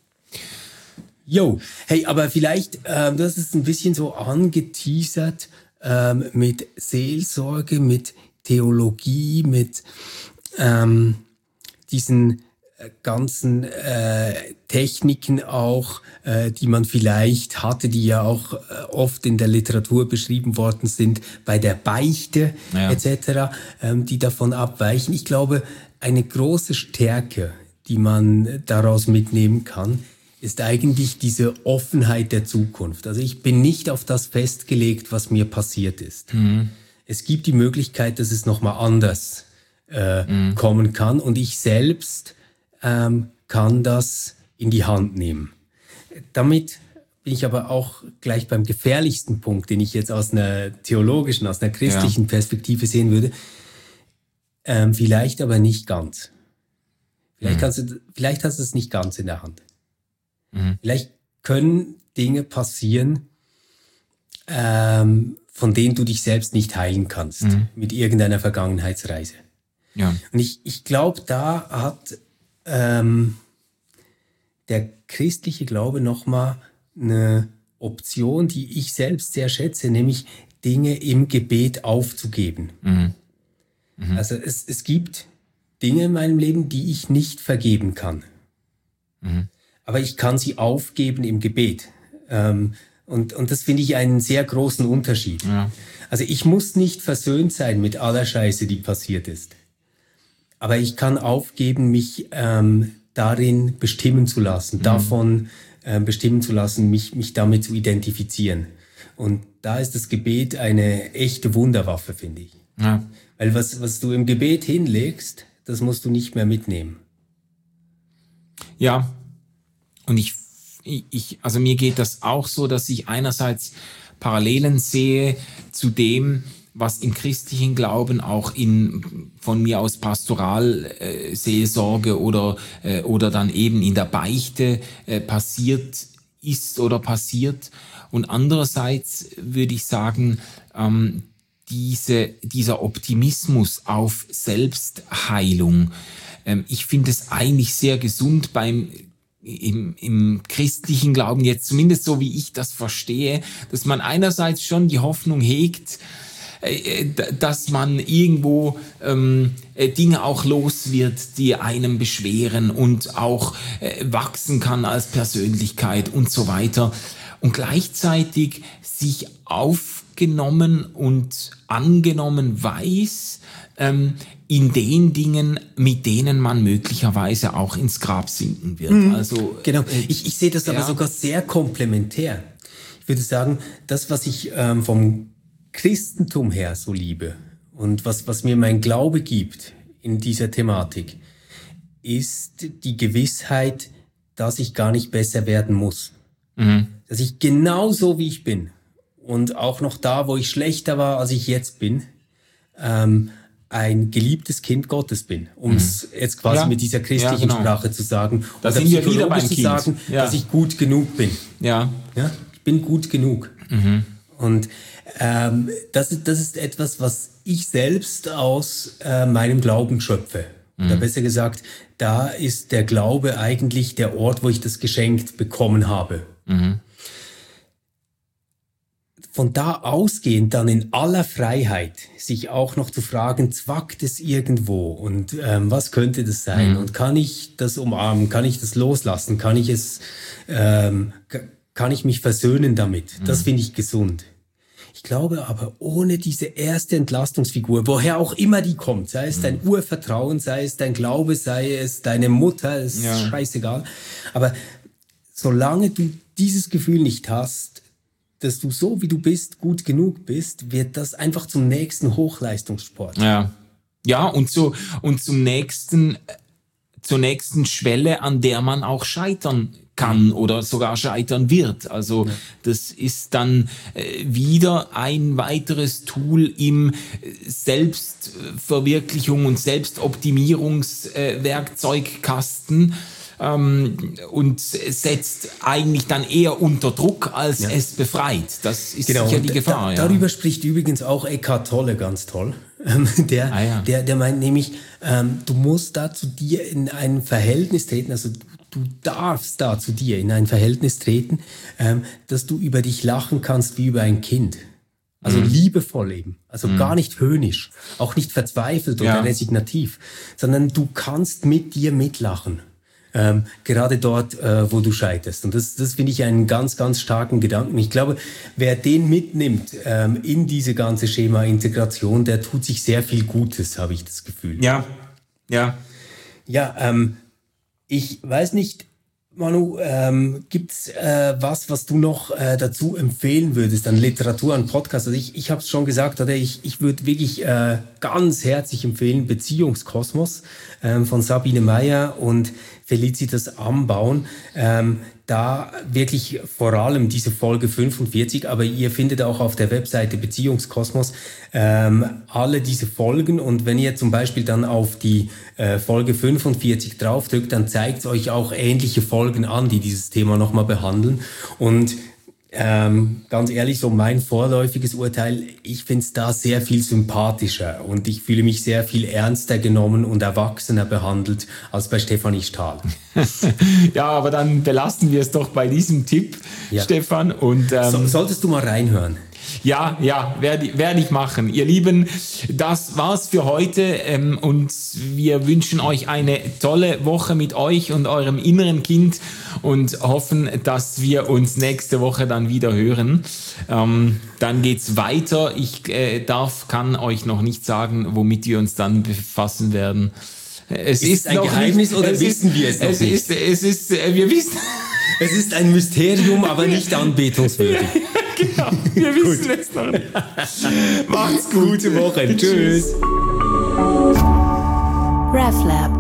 Jo, hey, aber vielleicht, ähm, das ist ein bisschen so angeteasert ähm, mit Seelsorge, mit Theologie, mit ähm, diesen äh, ganzen äh, Techniken auch, äh, die man vielleicht hatte, die ja auch äh, oft in der Literatur beschrieben worden sind, bei der Beichte ja. et cetera, ähm, die davon abweichen. Ich glaube, eine große Stärke, die man daraus mitnehmen kann, ist eigentlich diese Offenheit der Zukunft. Also ich bin nicht auf das festgelegt, was mir passiert ist. Mhm. Es gibt die Möglichkeit, dass es nochmal anders äh, mhm. kommen kann, und ich selbst ähm, kann das in die Hand nehmen. Damit bin ich aber auch gleich beim gefährlichsten Punkt, den ich jetzt aus einer theologischen, aus einer christlichen ja. Perspektive sehen würde. Ähm, vielleicht aber nicht ganz. Vielleicht, mhm. kannst du, vielleicht hast du es nicht ganz in der Hand. Mhm. Vielleicht können Dinge passieren, ähm, von denen du dich selbst nicht heilen kannst, mhm. mit irgendeiner Vergangenheitsreise. Ja. Und ich, ich glaube, da hat ähm, der christliche Glaube nochmal eine Option, die ich selbst sehr schätze, nämlich Dinge im Gebet aufzugeben. Mhm. Mhm. Also es, es gibt Dinge in meinem Leben, die ich nicht vergeben kann. Mhm. Aber ich kann sie aufgeben im Gebet. Ähm, und, und das finde ich einen sehr großen Unterschied. Ja. Also ich muss nicht versöhnt sein mit aller Scheiße, die passiert ist. Aber ich kann aufgeben, mich ähm, darin bestimmen zu lassen, mhm. davon äh, bestimmen zu lassen, mich, mich damit zu identifizieren. Und da ist das Gebet eine echte Wunderwaffe, finde ich. Ja. Weil was, was du im Gebet hinlegst, das musst du nicht mehr mitnehmen. Ja, und ich, ich, also mir geht das auch so, dass ich einerseits Parallelen sehe zu dem, was im christlichen Glauben auch in von mir aus Pastoralseelsorge äh, oder äh, oder dann eben in der Beichte äh, passiert ist oder passiert. Und andererseits würde ich sagen, ähm, diese dieser Optimismus auf Selbstheilung, ähm, ich finde es eigentlich sehr gesund beim Im, im christlichen Glauben, jetzt zumindest so wie ich das verstehe, dass man einerseits schon die Hoffnung hegt, äh, dass man irgendwo ähm, Dinge auch los wird, die einem beschweren und auch äh, wachsen kann als Persönlichkeit und so weiter. und gleichzeitig sich aufgenommen und angenommen weiß, ähm, in den Dingen, mit denen man möglicherweise auch ins Grab sinken wird. Mhm. Also, genau. Ich, ich sehe das aber ja. sogar sehr komplementär. Ich würde sagen, das, was ich ähm, vom Christentum her so liebe und was, was mir mein Glaube gibt in dieser Thematik, ist die Gewissheit, dass ich gar nicht besser werden muss. Mhm. Dass ich genauso wie ich bin und auch noch da, wo ich schlechter war, als ich jetzt bin, ähm, ein geliebtes Kind Gottes bin, um es mhm. jetzt quasi ja. mit dieser christlichen ja, genau. Sprache zu sagen. Da sind wir wieder beim zu Kind. sagen, ja. dass ich gut genug bin. Ja. Ja, ich bin gut genug. Mhm. Und ähm, das, ist, das ist etwas, was ich selbst aus äh, meinem Glauben schöpfe. Mhm. Oder besser gesagt, da ist der Glaube eigentlich der Ort, wo ich das geschenkt bekommen habe. Mhm. Von da ausgehend dann in aller Freiheit sich auch noch zu fragen, zwackt es irgendwo und ähm, was könnte das sein? Mhm. Und kann ich das umarmen? Kann ich das loslassen? Kann ich es, ähm, kann ich mich versöhnen damit? Mhm. Das finde ich gesund. Ich glaube aber, ohne diese erste Entlastungsfigur, woher auch immer die kommt, sei es mhm. dein Urvertrauen, sei es dein Glaube, sei es deine Mutter, ist ja. scheißegal. Aber solange du dieses Gefühl nicht hast, dass du so, wie du bist, gut genug bist, wird das einfach zum nächsten Hochleistungssport. Ja, ja und, zu, und zum nächsten, zur nächsten Schwelle, an der man auch scheitern kann oder sogar scheitern wird. Also ja. das ist dann äh, wieder ein weiteres Tool im Selbstverwirklichung und Selbstoptimierungswerkzeugkasten. Äh, Ähm, und setzt eigentlich dann eher unter Druck, als ja. es befreit. Das ist genau. sicher die Gefahr. Da, ja. Darüber spricht übrigens auch Eckhart Tolle ganz toll. der, ah, ja. der, der meint nämlich, ähm, du musst da zu dir in ein Verhältnis treten, also du darfst da zu dir in ein Verhältnis treten, ähm, dass du über dich lachen kannst wie über ein Kind. Also mhm. liebevoll eben, also mhm. gar nicht höhnisch, auch nicht verzweifelt oder ja. resignativ, sondern du kannst mit dir mitlachen. Ähm, gerade dort, äh, wo du scheiterst. Und das, das finde ich einen ganz, ganz starken Gedanken. Ich glaube, wer den mitnimmt ähm, in diese ganze Schema-Integration, der tut sich sehr viel Gutes, habe ich das Gefühl. Ja, ja. Ja, ähm, ich weiß nicht, Manu, ähm, gibt's äh, was, was du noch äh, dazu empfehlen würdest an Literatur, an Podcasts? Also ich, ich habe es schon gesagt, oder ich, ich würde wirklich äh, ganz herzlich empfehlen Beziehungskosmos ähm, von Sabine Meyer und Felicitas Ambaun. Ähm, da wirklich vor allem diese Folge fünfundvierzig, aber ihr findet auch auf der Webseite Beziehungskosmos ähm, alle diese Folgen, und wenn ihr zum Beispiel dann auf die äh, Folge fünfundvierzig draufdrückt, dann zeigt es euch auch ähnliche Folgen an, die dieses Thema nochmal behandeln. Und Ähm, ganz ehrlich, so mein vorläufiges Urteil, ich finde es da sehr viel sympathischer und ich fühle mich sehr viel ernster genommen und erwachsener behandelt als bei Stefanie Stahl. Ja, aber dann belassen wir es doch bei diesem Tipp, ja. Stefan. Und, ähm, so, solltest du mal reinhören. Ja, ja, werde werd ich machen. Ihr Lieben, das war's für heute ähm, und wir wünschen euch eine tolle Woche mit euch und eurem inneren Kind und hoffen, dass wir uns nächste Woche dann wieder hören. Ähm, dann geht's weiter. Ich äh, darf, kann euch noch nicht sagen, womit wir uns dann befassen werden. Es ist, ist ein Geheimnis nicht, oder es wissen ist, wir es noch es nicht? Ist, es ist, äh, wir wissen... Es ist ein Mysterium, aber nicht anbetungswürdig. Genau, wir wissen es noch nicht. Macht's gut. Gute Woche. Tschüss. RefLab